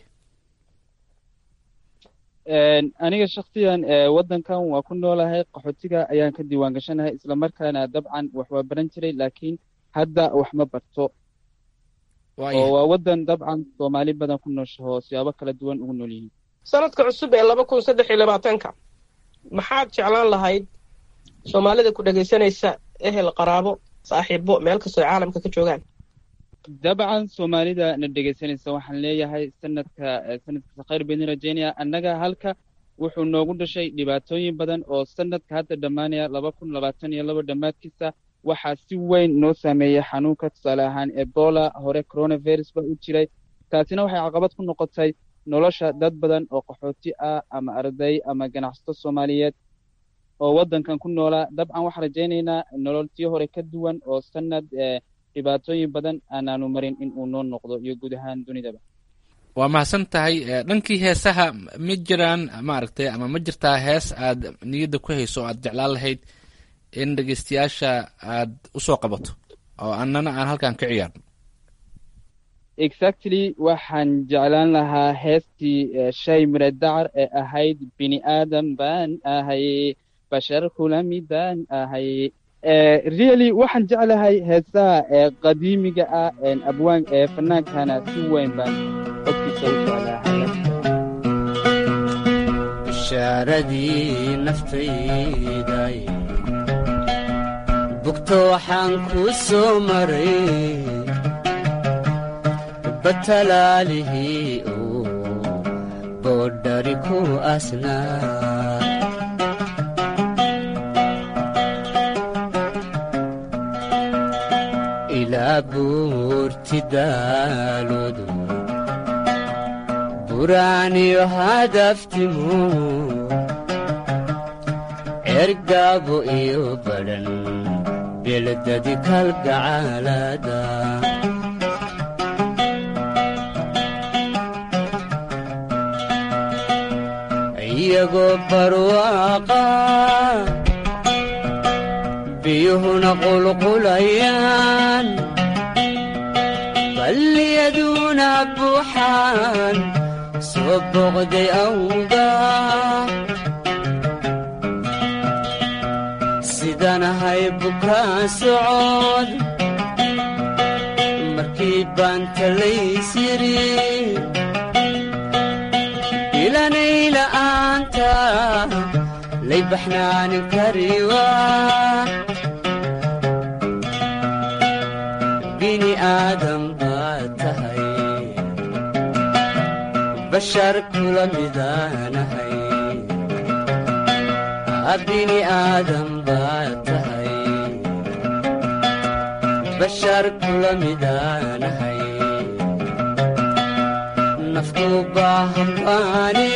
aniga shakhsiyan waddankan waa ku noolahay, qaxootiga ayaan ka diiwaan gashanahay, isla markaana dabcan wax waa baran jiray, laakiin hadda wax ma barto. oo waa waddan dabcan Soomaali badan ku nooshaho siyaabo kala duwan ugu nool yihiin. sanadka cusub ee 2023 maxaad jeclaan lahayd Soomaalida ku dhagaysanaysa, ehel, qaraabo, saaxiibo meel kastoo caalamka ka joogaan? dabcan Soomaalida na dhegaysanaysa waxaan leeyahay sanadka khayr baan rajaynayaa. annaga halka wuxuu noogu dhashay dhibaatooyin badan oo sanadka hadda dhammaanaya 2022 dhammaadkiisa waxaa si weyn noo saameeyay xanuunka, tusaale ahaan Ebola, hore coronavirus baa u jiray. taasina waxay caqabad ku noqotay nolosha dad badan oo qaxooti ah ama arday ama ganacsato Soomaaliyeed oo waddankan ku noolaa. dabcan waxaan rajaynaynaa nololtii hore ka duwan oo sanad dhibaatooyin badan aanaanu marin in uu noo noqdo iyo guud ahaan dunidaba. waa mahadsan tahay. dhankii heesaha ma jiraan maaragtay ama ma jirtaa hees aad niyadda ku hayso oo aad jeclaan lahayd in dhegaystayaasha aad u soo qabato oo annana aan halkan ka ciyaarno? exactly waxaan jeclaan lahaa heestii shay mire dacar ee ahayd bini aadam baan ahay, bashar kula midaan ahay. really waxaan jeclahay heesaha qadiimiga ah abwaan fanaankana si weyn baan codkiisa u jeclahay. bishaaradii naftayday bugto waxaan ku soo maray, batalaalihii uu boodhari ku asnaa. ilaa buurti daaloodu buraaniyo hadaftimu, ergaabo iyo badhan beeladadi kalgacaalada. iyagoo barwaaqa biyuhuna qulqulayaan, balliyaduna buuxaan soo boqday awga. sidanahay bukaa socod markii baan talaysiri ilanay la'aanta lay baxnaanin kariwa bini aadam baad tahay bashar kula midaanahay bini aadam baad tahay bashar kula midaanahay naftu baahan baane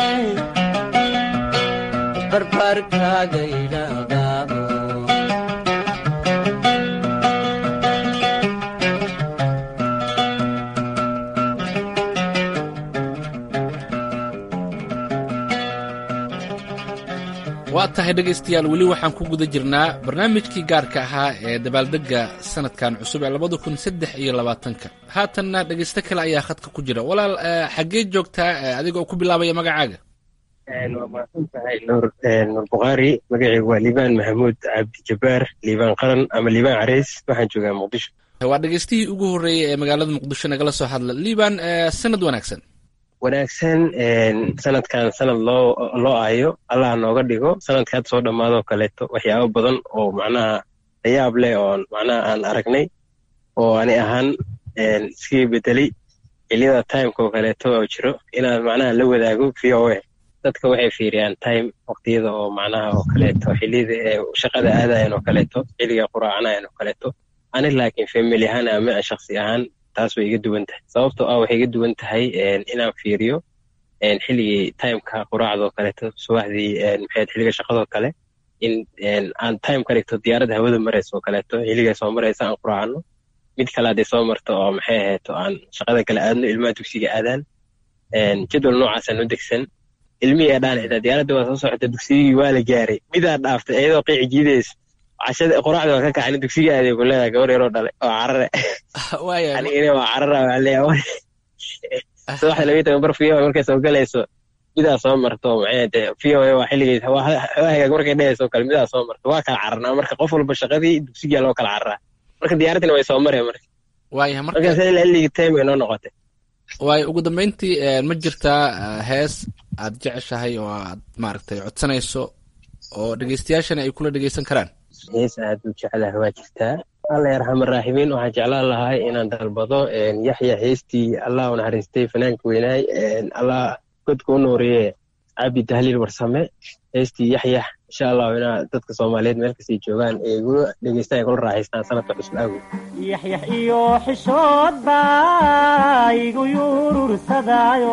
barbarkaaga idhaqaabo waa tahay dhegaystayaal weli waxaan ku guda jirnaa barnaamijkii gaarka ahaa ee dabaaldegga sanadkan cusub ee 2023 haatanna dhegaysto kale ayaa khadka ku jira walaal xaggee joogtaa adigoo ku bilaabaya magacaaga waa mahadsan tahay nuur bukhaari magacaygu waa liibaan maxamuud cabdi jabbaar liibaan qaran ama liibaan carays waxaan joogaa muqdisho waa dhegaystihii ugu horreeyey ee magaalada muqdisho nagala soo hadla liibaan sanad wanaagsan sanadkan sanad loo aayo allah nooga dhigo sanadka hadda soo dhammaadoo kaleeto waxyaabo badan oo macnaha layaab leh oo macnaha aan aragnay oo ani ahaan iskaga bedelay xilliyada timeka oo kaleeto oo jiro inaan macnaha la wadaago VOA dadka waxay fiiriyaan time waqtiyada oo macnaha oo kaleeto xilliyada shaqada aadayan oo kaleeto xilliga quraacanayan oo kaleeto ani laakiin family ahaan ama shakhsi ahaan taas way iga duwan tahay sababtoo waxay iga duwan tahay inaan fiiriyo xilligii timeka quraacdoo kaleeto subaxdii maxayd xilliga shaqadoo kale in aan time ka dhigto diyaaradda hawada maraysa oo kaleeto xilligay soo maraysa aan quraacano mid kale hadday soo marto oo maxay ahayto aan shaqada kale aadno ilmaha dugsiga aadaan jadwal noocaasaan u degsan ilmihii ee dhaan xitaa diyaaradda waa soo socota dugsigii waa la gaaray midaa dhaaftay iyadoo qiici jiidaysa cashada quraacda waa ka kacani dugsiga aaday ku leedahay gabar yaroo dhalay oo carare anigana waa carara waa leeyahay subaxda 12 bar VOA markay soo galayso midaa soo marto maxay VOA waa xilligeed hawaaga markay dhayso kale midaa soo marto waa kala cararnaa marka qof walba shaqadii dugsiga loo kala cararaa marka diyaaradina way soo mareen marka xilliga time ay noo noqotay waay ugu dambeyntii ma jirtaa hees aad jeceshahay oo aad maaragtay codsanayso oo dhegaystayaashana ay kula dhegaysan karaan hees aad u jecelahay waa jirtaa alla yarxam araaximiin waxaan jeclaan lahay inaan dalbado yaxya heestii allah u naxariistay fanaanka weynaay allah godka u nooriye cabdi tahliil warsame heestii yaxyax insha allahu inaa dadka soomaaliyeed meel kasii joogaan ee igula dhegaystaan ay kula raaxaystaan sanadka cusub awgeed yaxyax iyo xishood baa igu yurursadaayo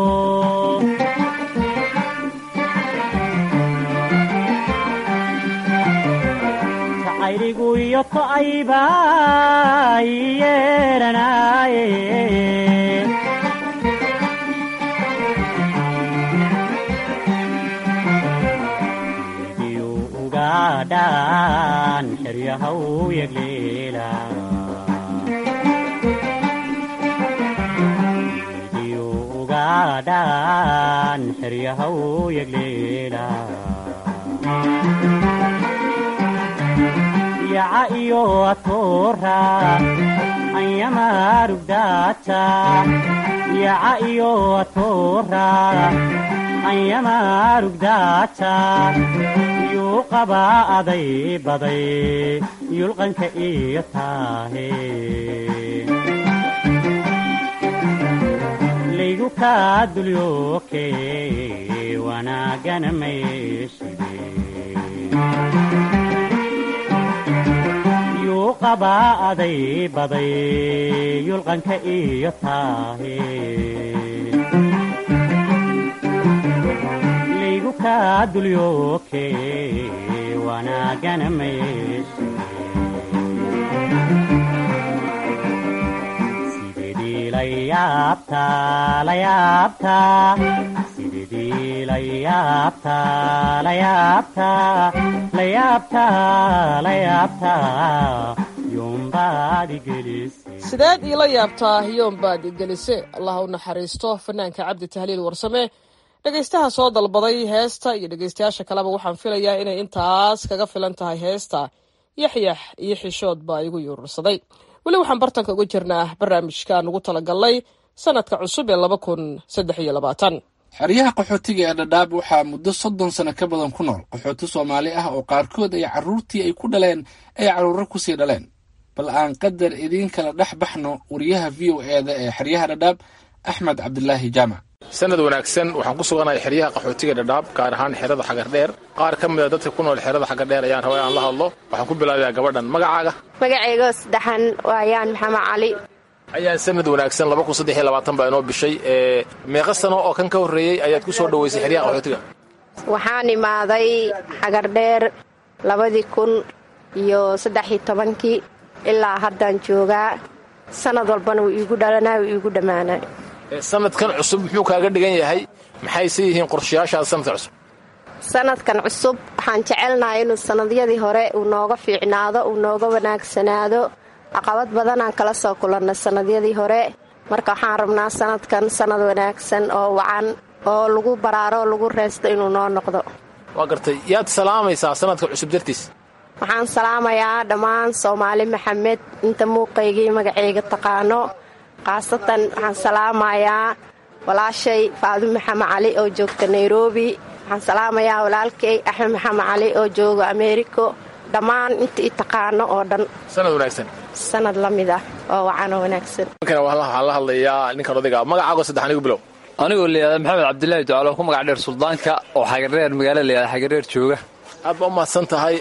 ayrigu iyo to'ayba yeeranaaye idiyu ugaadhaan xeryahaw yegleela idiyu ugaadhaan xeryahaw yegleela yaca iyo atoora anyamarugdaata yaca iyo atoora anyamarugdaata yuu qabaa aday baday yulqanka iyo taahe laygu kaa dulyooke wanaagana mayshide qabaa aday baday yulqanka iyo taahe laygu kaa dulyooke wanaagana mayshi sidedii la yaabtaa la yaabtaa sidedii la yaabtaa la yaabtaa la yaabtaa la yaabtaa sideed iila yaabtaa yoombaad igelise allah u naxariisto fanaanka cabdi tahliil warsame dhegaystaha soo dalbaday heesta iyo dhegaystayaasha kaleba waxaan filayaa inay intaas kaga filan tahay heesta yaxyax iyo xishood baa igu yuurursaday weli waxaan bartanka uga jirnaa barnaamijkaan ugu talagalnay sanadka cusub ee 2023 xeryaha qaxootiga ee dhadhaab waxaa muddo 30 sano ka badan ku nool qaxooti Soomaali ah oo qaarkood ay carruurtii ay ku dhaleen ay carruuro ku sii dhaleen. bal aan qadar idin kala dhex baxno wariyaha VOA-da ee xeryaha dhadhaab Axmed Cabdulaahi Jaamac. sanad wanaagsan waxaan ku suganahay xeryaha qaxootiga dhadhaab gaar ahaan xerada Xagardheer. qaar ka mid ah dadka ku nool xerada Xagardheer ayaan rabaa aan la hadlo. waxaan ku bilaabayaa gabadhan magacaaga. magacayga saddexan waayaan Maxamed Cali. ayaan sanad wanaagsan 2023 baa inoo bishay meeqa sano oo kan ka horeeyay ayaad ku soo dhaweysay xeryaha qaxootiga? waxaan imaaday Xagardheer 2013 ilaa haddaan joogaa. sanad walbana wuu iigu dhalanaa wuu iigu dhammaanaa. sanadkan cusub muxuu kaaga dhigan yahay? maxayse yihiin qorshayaashaada sanadka cusub? sanadkan cusub waxaan jecelnahay inuu sanadyadii hore uu nooga fiicnaado uu nooga wanaagsanaado. caqabad badanaan kala soo kulannay sanadyadii hore, marka waxaan rabnaa sanadkan sanad wanaagsan oo wacan oo lagu baraaro oo lagu reesto inuu noo noqdo. waa gartay. yaad salaamaysaa sanadka cusub dartiis? waxaan salaamayaa dhammaan Soomaali Maxamed inta muuqaygii magacayga taqaano. khaasatan waxaan salaamayaa walaashay Faadimo Maxamed Cali oo joogta Nairobi. waxaan salaamayaa walaalkay Axmed Maxamed Cali oo jooga Ameeriko. dhammaan inta i taqaano oo dhan sanad wanaagsan. sanad la mid ah oo wacan oo wanaagsan. ninkan waxaan la hadlayaa ninkan odayga magacaaga saddexan igu bilow. anigoo leeyahay Maxamed Cabdulaahi Ducaalo ku magac dheer Suldaanka oo Xagardheer magaalada leeyahay Xagardheer jooga. aad baa u mahadsan tahay.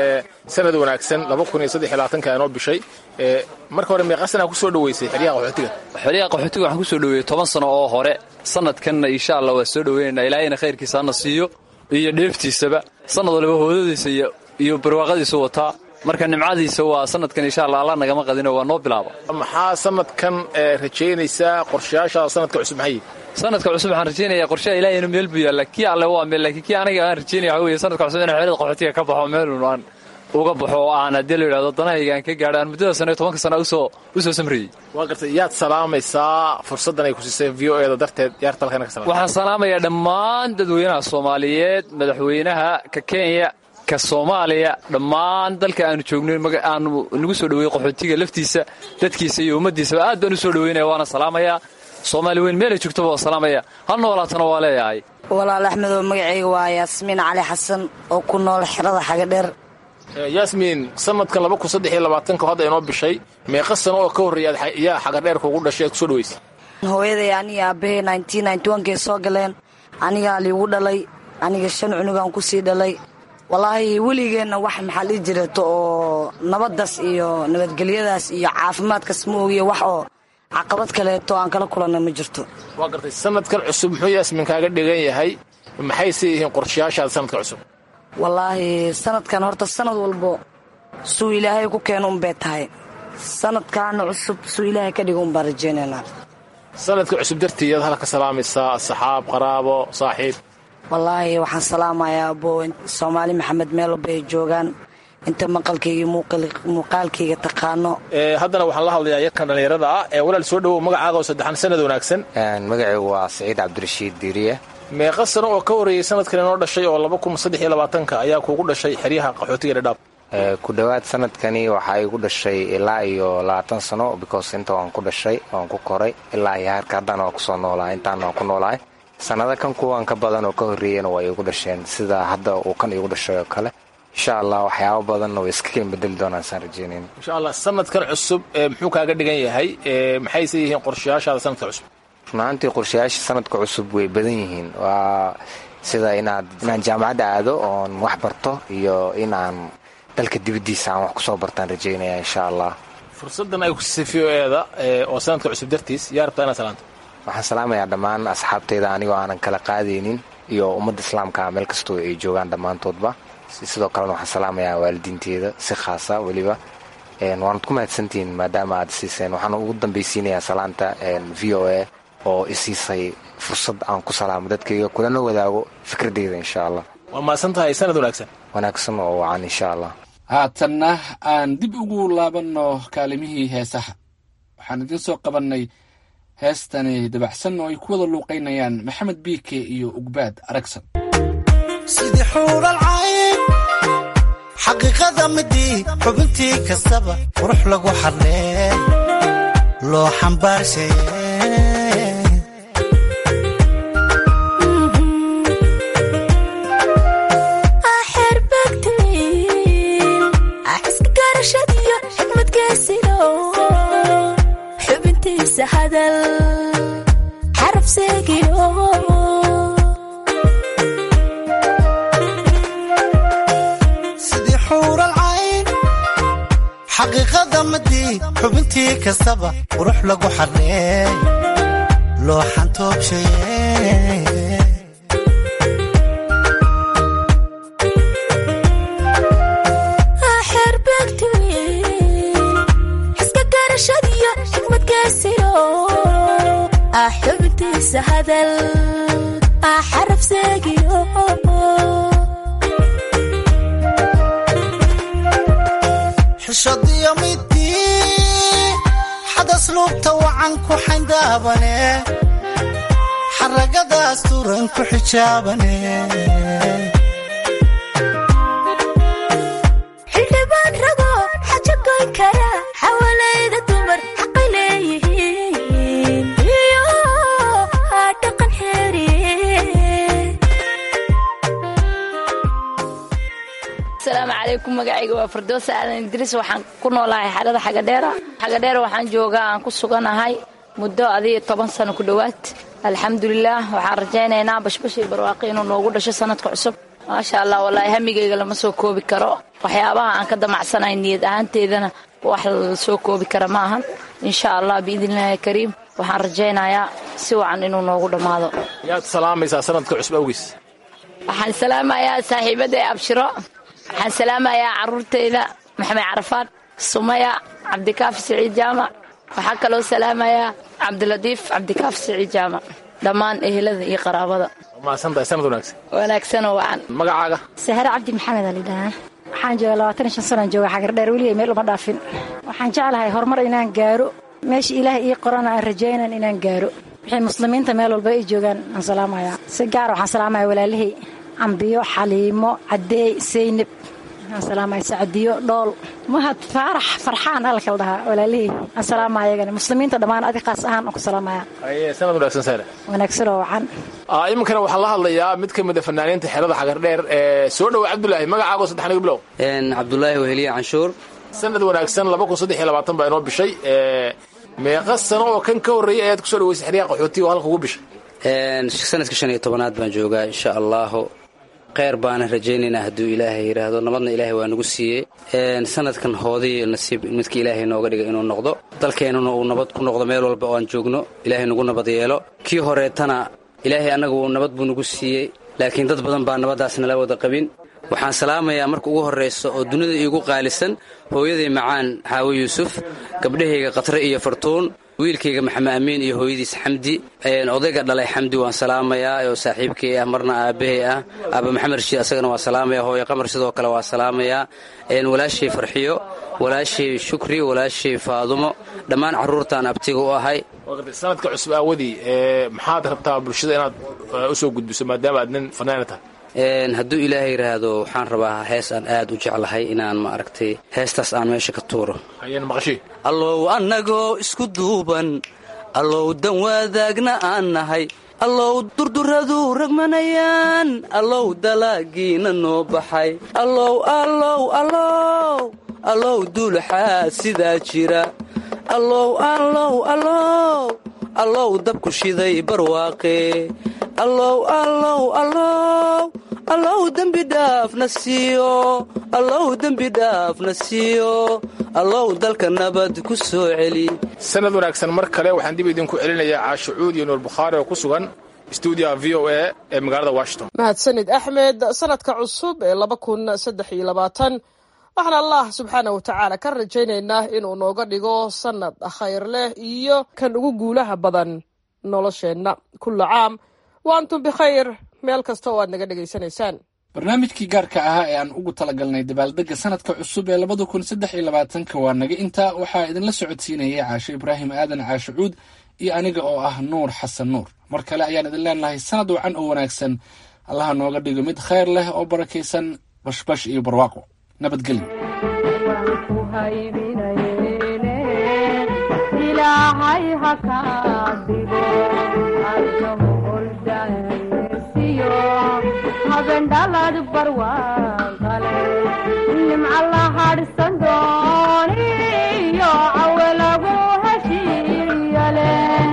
sanad wanaagsan 2023 inoo bishay. marka hore meeqa sano ku soo dhaweysay xeryaha qaxootiga? xeryaha qaxootiga waxaan ku soo dhaweeyay 10 sano oo hore. sanadkanna insha Allah waa soo dhaweynaa ilaahayna khayrkiisa na siiyo iyo dheeftiisaba. sanad walba hoodadiisa iyo barwaaqadiisa wataa. marka nimcadiisa waa sanadkan insha Allah Allah nagama qadino waa noo bilaabo. maxaa sanadkan rajaynaysaa qorshayaasha sanadka cusub maxay? sanadka cusub waxaan rajaynayaa qorshaha ilaahayna meel buu yaala kii alle waa meel laakiin kii aniga aan rajaynaya waxa weeye sanadka cusub inaan xerada qaxootiga ka baxo meel aan uga baxo oo aan hadii la yiraahdo danahayga aan ka gaadho aan muddada sano 10 sano u soo samreeyay. waa gartay. yaad salaamaysaa fursadan ay ku siisay VOA-da darteed yaar talkana ka salaam? waxaan salaamayaa dhammaan dadweynaha Soomaaliyeed, madaxweynaha ka Kenya ka Soomaaliya, dhammaan dalka aanu joogno aan nagu soo dhaweeyay qaxootiga laftiisa dadkiisa iyo ummadiisa aad baan u soo dhaweynaa waana salaamayaa. Soomaali weyn meel joogto waa salaamaya hal noolaatana waa leeyahay. walaal Axmed oo magacayga waa Yaasmiin Cali Xasan oo ku nool xerada Xagardheer. Yaasmiin sanadkan 2023 hadda inoo bishay meeqa sano oo ka horeeyay ayaa Xagardheer kugu dhashay ku soo dhaweysay? hooyaday aniga aabbahay 1991 soo galeen. aniga liigu dhalay aniga 5 cunugan ku sii dhalay. wallaahi weligeena wax maxal ii jirato oo nabadaas iyo nabadgelyadaas iyo caafimaadkaas ma ogiyo wax oo caqabad kale oo aan kala kulanay ma jirto. waa gartay. sanadkan cusub muxuu Yaasmiin kaaga dhigan yahay? maxayse yihiin qorshayaashaada sanadka cusub? wallaahi sanadkan horta sanad walbo suu ilaahay ku keeno bay tahay. sanadkan cusub suu ilaahay ka dhigo baan rajaynaynaa. sanadka cusub dartiiyada halka salaamaysaa asxaab qaraabo saaxiib? wallaahi waxaan salaamayaa Soomaali Maxamed meel bay joogaan inta maqalkayga muuqaalkayga taqaano. haddana waxaan la hadlayaa yarkan dhalinyarada ah walaal soo dhawow magacaaga oo saddexan sanad wanaagsan. magacaygu waa Saciid Cabdirashiid Diiriye. meeqa sano oo ka horeeyay sanadkan inoo dhashay oo 2023 ayaa kuugu dhashay xeryaha qaxootiga Dhadhaab? ku dhawaad sanadkani waxaa igu dhashay ilaa iyo 20 sano because inta waan ku dhashay waan ku koray ilaa iyo harka haddana waan kusoo noolahay intaan waan ku noolahay. sanada kan kuwan ka badan oo ka horeeyana way igu dhasheen sida hadda uu kan igu dhashay oo kale. insha Allah waxyaabo badan oo iska keen bedel doonaan san rajeynayna. insha Allah sanadkan cusub muxuu kaaga dhigan yahay? maxay yihiin qorshayaashaada sanadka cusub? runtii qorshayaasha sanadka cusub way badan yihiin. waa sida inaan jaamacadda aado oo wax barto iyo inaan dalka dibadiisa aan wax ku soo bartaan rajeynaya insha Allah. fursadan ay ku sifiyeeda oo sanadka cusub dartiis yaa rabtaa inaad salaanto? waxaan salaamayaa dhammaan asxaabtayda anigoo aanan kala qaadaynin iyo ummadda islaamka meel kastoo ay joogaan dhammaantoodba. sidoo kalena waxaan salaamayaa waalidiinteeda si khaasa weliba. waanad ku mahadsantihiin maadaama aad siiseen. waxaan ugu dambaysiinayaa salaanta VOA oo isiisay fursad aan ku salaamo dadkayga kulana wadaago fikradeyda insha Allah. waa mahadsan tahay. sanad wanaagsan. wanaagsan oo wacan insha Allah. haatanna aan dib ugu laabanno kaalimihii heesaha. waxaan idin soo qabannay heestani dabacsan oo ay ku wada luuqaynayaan Maxamed Biike iyo Ugbaad Aragsan. sidii xuural cayn xaqiiqada midii xubintii kastaba qurux lagu xarleen loo xambaarshay hadal xaraf seegino sidii xuural cayn xaqiiqada madii xubintii kastaba qurux lagu xarreey looxan toobshaye xubintiisa hadal xaraf seegino xishadiyo midii xadas luubta wacan ku xayndaabane xaragadaas turan ku xijaabane xildhibaan rago xaja goyn kara xawalayda dumar xaqay leeyihiin iyo dhaqan xeeriye asalaamu calaykum magacayga waa firdowsa aadan idriis waxaan ku noolahay xaalada xagadheera waxaan joogaa aan ku suganahay muddo 10 sano ku dhowaad alxamdulilaah waxaan rajaynaynaa bashbashii barwaaqi inuu noogu dhasho sanadka cusub maasha allah wallaahi hamigayga lama soo koobi karo waxyaabaha aan ka damacsanahay niyad ahaanteedana wax la soo koobi kara ma ahan insha allah biidnillaahi kariim waxaan rajaynayaa si wacan inuu noogu dhammaado yaad salaamaysaa sanadka cusub awgiis waxaan salaamayaa saaxiibaday abshiro waxaan salaamayaa caruurtayda maxamed carafaad sumaya cabdikaafi siciid jaamac waxaa kaloo salaamayaa cabdilatiif cabdikaafi siciid jaamac dhammaan ehelada iyo qaraabada maasantahay sanad wanaagsanoo wacan magacaaga sahare cabdi maxamed alidhahaa waxaan joogaa 25 sanaan jooga xagardheer weliya meel uma dhaafin waxaan jeclahay horumar inaan gaaro meesha ilaahay ii qorana aan rajaynan inaan gaaro wixii muslimiinta meel walba ay joogaan aan salaamayaa si gaar waxaan salaamayaa walaalihii ambiyo xaliimo cadeey seynab aan salaamayaa sacdiyo dhool mahad faarax farxaan alkal dhahaa walaalihii aan salaamayaa ayagana muslimiinta dhammaan adi qaas ahaan aan ku salaamayaa sanad wanaagsan sahre wanaagsan oo wacan iminkana waxaan la hadlayaa mid ka mid a fanaaniinta xerada xagardheer ee soo dhowa cabdulaahi magacaago saddexniga bilow cabdulaahi weheliye canshuur sanad wanaagsan 2023 baa inoo bishay meeqa sano oo kan ka horreeyay ayaad kusoo dhaweysay xeryaha qaxootiga oo halka ugu bishay sanadka 15aad baan joogaa insha allahu kheyr baana rajaynaynaa hadduu ilaahay yidhaahdo nabadna ilaahay waa nagu siiyey sanadkan hoodii nasiib midka ilaahay nooga dhiga inuu noqdo dalkeennuna uu nabad ku noqdo meel walba oo aan joogno ilaahay nagu nabad yeelo kii horeetana ilaahay annaga uu nabad buu nagu siiyey laakiin dad badan baa nabaddaas nala wada qabin waxaan salaamayaa marka ugu horrayso oo dunida iigu qaalisan hooyaday macaan xaawo yuusuf gabdhahayga khatre iyo fartuun wiilkayga maxamed amiin iyo hooyadiis xamdi odayga dhalay xamdi waan salaamayaa oo saaxiibkay ah marna aabbahay ah aaba maxamed rashiid asagana waa salaamaya hooyo qamar sidoo kale waa salaamayaa walaashay farxiyo walaashay shukri walaashay faadumo dhammaan carruurtaan abtiga u ahay sanadka cusub aawadii maxaad rabtaa bulshada inaad u soo gudbiso maadaama aad nin fanaana tahay hadduu ilaahay yidhaahdo waxaan rabaa hees aan aad u jeclahay inaan ma aragtay heestaas aan meesha ka tuuro allow annagoo isku duuban allow dan wadaagna aan nahay allow durduradu ragmanayaan allow dalaagiina noo baxay allow duulaxaa sidaa jira allow dabku shiday barwaaqe allow dembi dhaafna siiyo allow dalka nabad ku soo celi sanad wanaagsan mar kale waxaan dib idinku celinayaa caashucuud iyo nuur bukhaari oo ku sugan stuudiyaha v o a ee magaalada washington mahadsanid axmed sanadka cusub ee 2023 waxaan allah subxaana watacaala ka rajaynaynaa inuu nooga dhigo sanad khayr leh iyo kan ugu guulaha badan nolosheenna kulla caam wa antum bikhayr meel kasta oo aad naga dhegaysanaysaan barnaamijkii gaarka ahaa ee aan ugu talagalnay dabaaldega sanadka cusub ee 2023 waa naga intaa waxaa idinla socodsiinayay caasho ibraahim aadan caashucuud iyo aniga oo ah nuur xasan nuur mar kale ayaan idin leenahay sanad wacan oo wanaagsan allaha nooga dhigo mid khayr leh oo barakaysan bashbash iyo barwaaqo nabadgelyo ilaahay ha ka dhigo arjaho oldaysiyo habendhalad barwaaqale nimca la hadhsan dooniyo cawelagu heshiiyale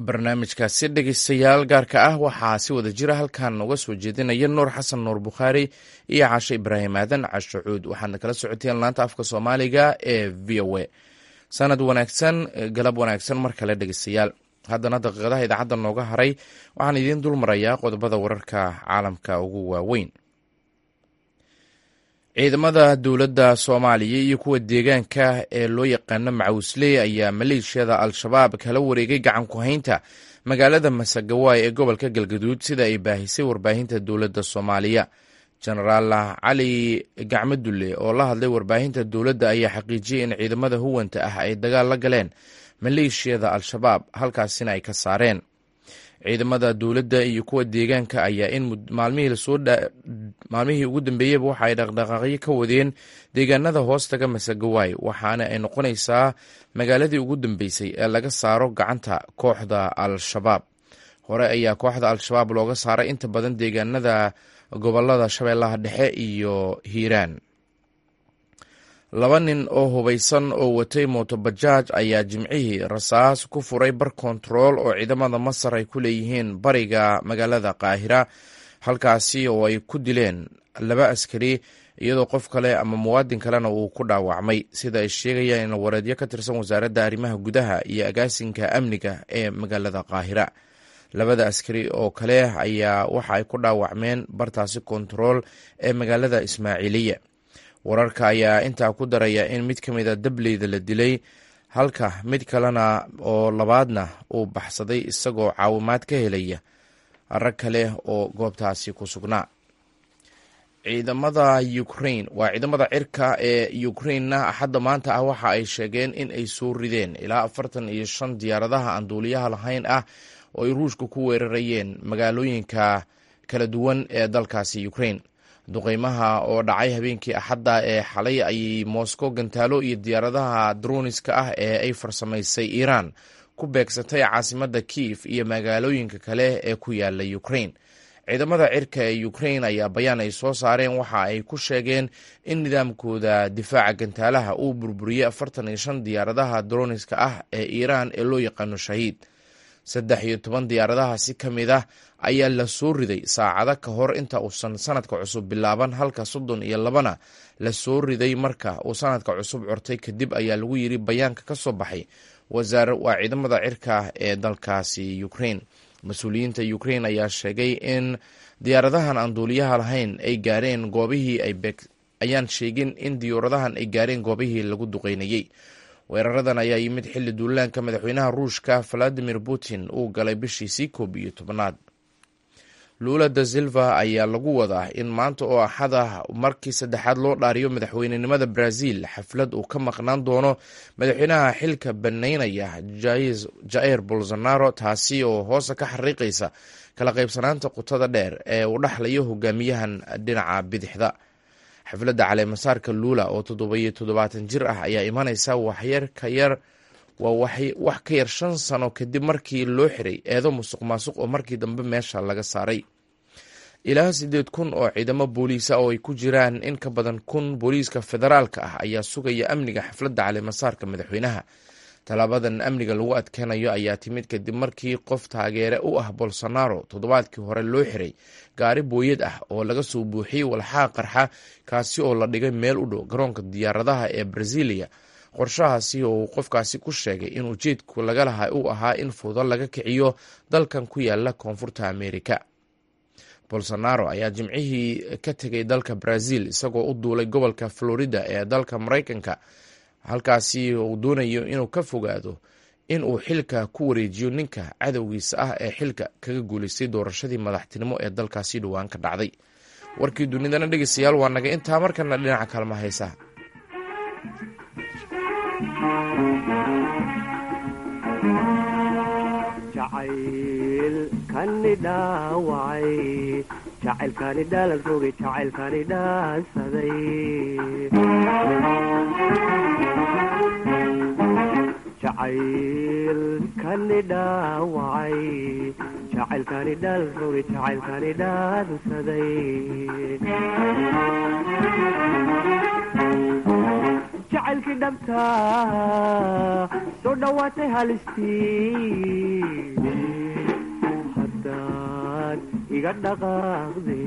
barnaamijkaasi dhegeystayaal gaarka ah waxaa si wada jira halkan uga soo jeedinaya nuur xasan nuur bukhaari iyo caashe ibraahim aadan cashucuud waxaadna kala socoteen laanta afka soomaaliga ee v o a sanad wanaagsan galab wanaagsan mar kale dhegeystayaal haddana daqiiqadaha idaacadda nooga haray waxaan idiin dul marayaa qodobada wararka caalamka ugu waaweyn. ciidamada dowladda soomaaliya iyo kuwa deegaanka ee loo yaqaano macawisley ayaa maleeshiyada al-shabaab kala wareegay gacan ku haynta magaalada masagawaay ee gobolka galgaduud sida ay baahisay warbaahinta dowladda soomaaliya. jenaraal cali gacmadulle oo la hadlay warbaahinta dowladda ayaa xaqiijiyey in ciidamada huwanta ah ay dagaal la galeen maleeshiyada al-shabaab halkaasina ay ka saareen. ciidamada dowladda iyo kuwa deegaanka ayaa in maalmihii ugu dambeeyeyba waxa ay dhaqdhaqaaqyo ka wadeen deegaanada hoostaga masagawaay waxaana ay noqonaysaa magaaladii ugu dambeysay ee laga saaro gacanta kooxda al-shabaab. hore ayaa kooxda al-shabaab looga saaray inta badan deegaanada gobolada shabeellaha dhexe iyo hiiraan. 2 nin oo hubaysan oo watay mootobajaaj ayaa jimcihii rasaas ku furay bar kontarool oo ciidamada masar ay ku leeyihiin bariga magaalada qaahira halkaasi oo ay ku dileen 2 askari iyadoo qof kale ama muwaadin kalena uu ku dhaawacmay sida ay sheegayaan wareedyo ka tirsan wasaaradda arrimaha gudaha iyo agaasinka amniga ee magaalada qaahira. 2 askari oo kale ayaa waxa ay ku dhaawacmeen bartaasi kontarool ee magaalada ismaaciiliya. wararka ayaa intaa ku daraya in mid ka mid a dableyda la dilay halka mid kalena oo labaadna uu baxsaday isagoo caawimaad ka helaya rag kale oo goobtaasi ku sugnaa. ciidamada Ukraine waa ciidamada cirka ee Ukraine-na axadda maanta ah waxa ay sheegeen in ay soo rideen ilaa 45 diyaaradaha aan duuliyaha lahayn ah oo ay ruushka ku weerarayeen magaalooyinka kala duwan ee dalkaasi Ukraine. duqeymaha oo dhacay habeenkii axadda ee xalay ayay Moscow gantaalo iyo diyaaradaha droniska ah ee ay farsamaysay Iran ku beegsatay caasimadda Kiev iyo magaalooyinka kale ee ku yaala Ukraine. ciidamada cirka ee Ukraine ayaa bayaan ay soo saareen waxa ay ku sheegeen in nidaamkooda difaaca gantaalaha uu burburiyey 45 diyaaradaha droniska ah ee Iran ee loo yaqaano Shahiid. 13 diyaaradahaasi ka mid ah ayaa la soo riday saacado ka hor inta uusan sanadka cusub bilaaban halka 32na la soo riday marka uu sanadka cusub curtay kadib ayaa lagu yiri bayaanka ka soo baxay waa ciidamada cirka ee dalkaasi Ukraine. mas-uuliyiinta Ukraine ayaa sheegay in diyaaradahan aan duuliyaha lahayn ay gaareen goobihii ayaan sheegin in diyaaradahan ay gaareen goobihii lagu duqeynayay. weeraradan ayaa yimid xilli duulaanka madaxweynaha ruushka Vladimir Putin uu galay bishiisii 11aad. Lula da Silva ayaa lagu wadaa in maanta oo axada markii saddexaad loo dhaariyo madaxweynenimada Brazil xaflad uu ka maqnaan doono madaxweynaha xilka banaynaya Jair Bolsonaro taasi oo hoose ka xariiqaysa kala qaybsanaanta qotada dheer ee uu dhaxlayo hogaamiyahan dhinaca bidixda. xafladda caleemasaarka Lula oo 77 jir ah ayaa imanaysa wax ka yar 5 sano kadib markii loo xiray eedo musuqmaasuq oo markii dambe meesha laga saaray. ilaa 8,000 oo ciidamo booliisa oo ay ku jiraan in ka badan 1,000 booliiska federaalka ah ayaa sugaya amniga xafladda caleemasaarka madaxweynaha. talaabadan amniga lagu adkeynayo ayaa timid kadib markii qof taageere u ah Bolsonaro toddobaadkii hore loo xiray gaari booyad ah oo laga soo buuxiyey walxaha qarxa kaasi oo la dhigay meel u dhow garoonka diyaaradaha ee Brasilia. qorshahaasi oo uu qofkaasi ku sheegay in ujeedku laga lahaa uu ahaa in fowdo laga kiciyo dalkan ku yaala koonfurta Ameerika. Bolsonaro ayaa jimcihii ka tegay dalka Brazil isagoo u duulay gobolka Florida ee dalka Mareykanka halkaasi uu doonayo inuu ka fogaado in uu xilka ku wareejiyo ninka cadowgiisa ah ee xilka kaga guuleystay doorashadii madaxtinimo ee dalkaasi dhowaan ka dhacday. warkii dunidana dhegeystayaal waa naga intaa markana dhinaca kalma haysa. jacaylkani dhaawacay jacaylkani dhaalan rogay jacaylkani dhaansaday jacaylkani dhaawacay jacaylkani dhaalan rogay jacaylkani dhaansaday jacaylkii dhabtaa soo dhowaatay halistii haddaad iga dhaqaaqde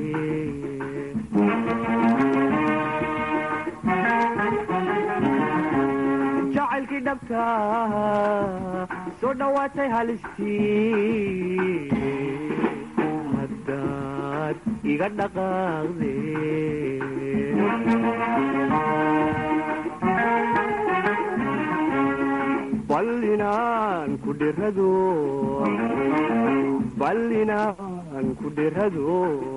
jacaylkii dhabtaa soo dhowaatay halistii haddaad iga dhaqaaqde ballinaan ku dhirado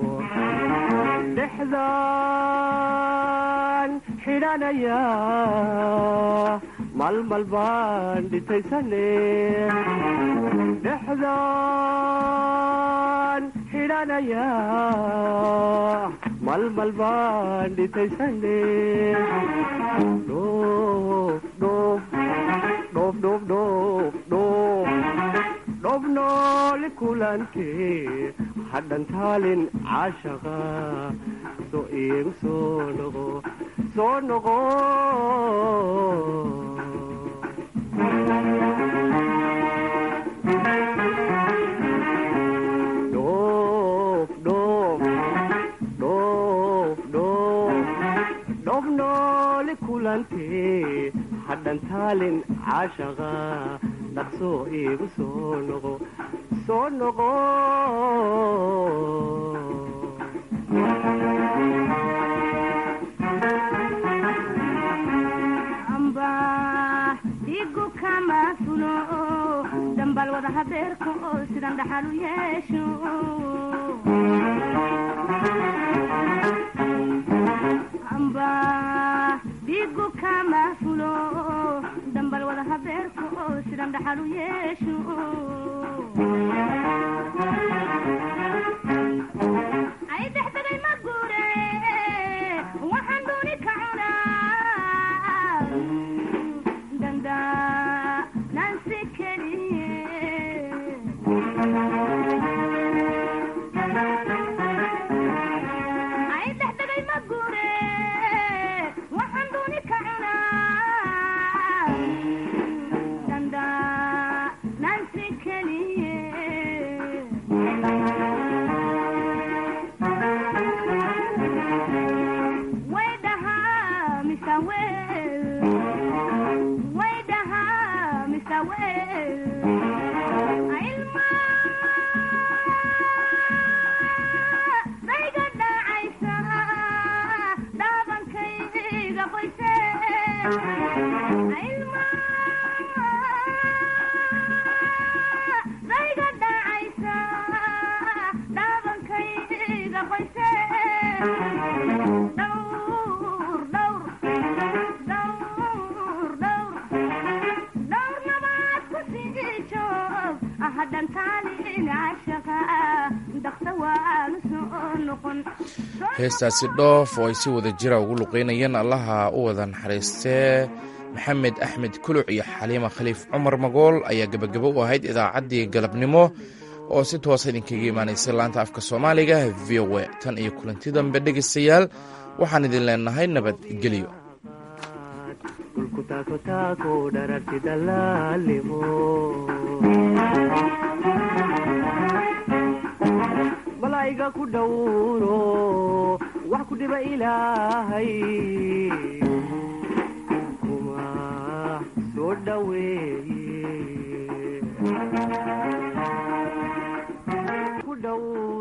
dhexdaan xidhanaya malmal baan dhitaysane dhexdaan xidhanaya malmal baan dhitaysane dhoob nooli kulantee hadhan taalin caashaqa soo iigu soo noqo dhoob nooli kulantee hadhan taalin caashaqa dhaqsoo iigu soo noqo amba dhigu kama fulo dambal wada habeerka oo sidan dhaxal u yeesho amba dhigu kama fulo dambal wada habeerka oo sidan dhaxal u yeesho ay dhexdagay ma guure waxaan dooni ka cunaa danda nansi keliye ay dhexdagay ma guure waxaan dooni ka cunaa danda nansi keliye heestaasi dhoof oo ay si wada jira ugu luqeynayeen allaha u wada naxariistee maxamed axmed kuluc iyo xaliima khaliif cumar magool ayaa gebagabo u ahayd idaacaddii galabnimo oo si toosa idinkaga imaanaysay laanta afka soomaaliga v o a tan iyo kulanti dambe dhegaystayaal waxaan idin leenahay nabadgelyo malaa'iga ku dhowro wax ku dhiba ilaahay kuma soo dhoweeye ku dhow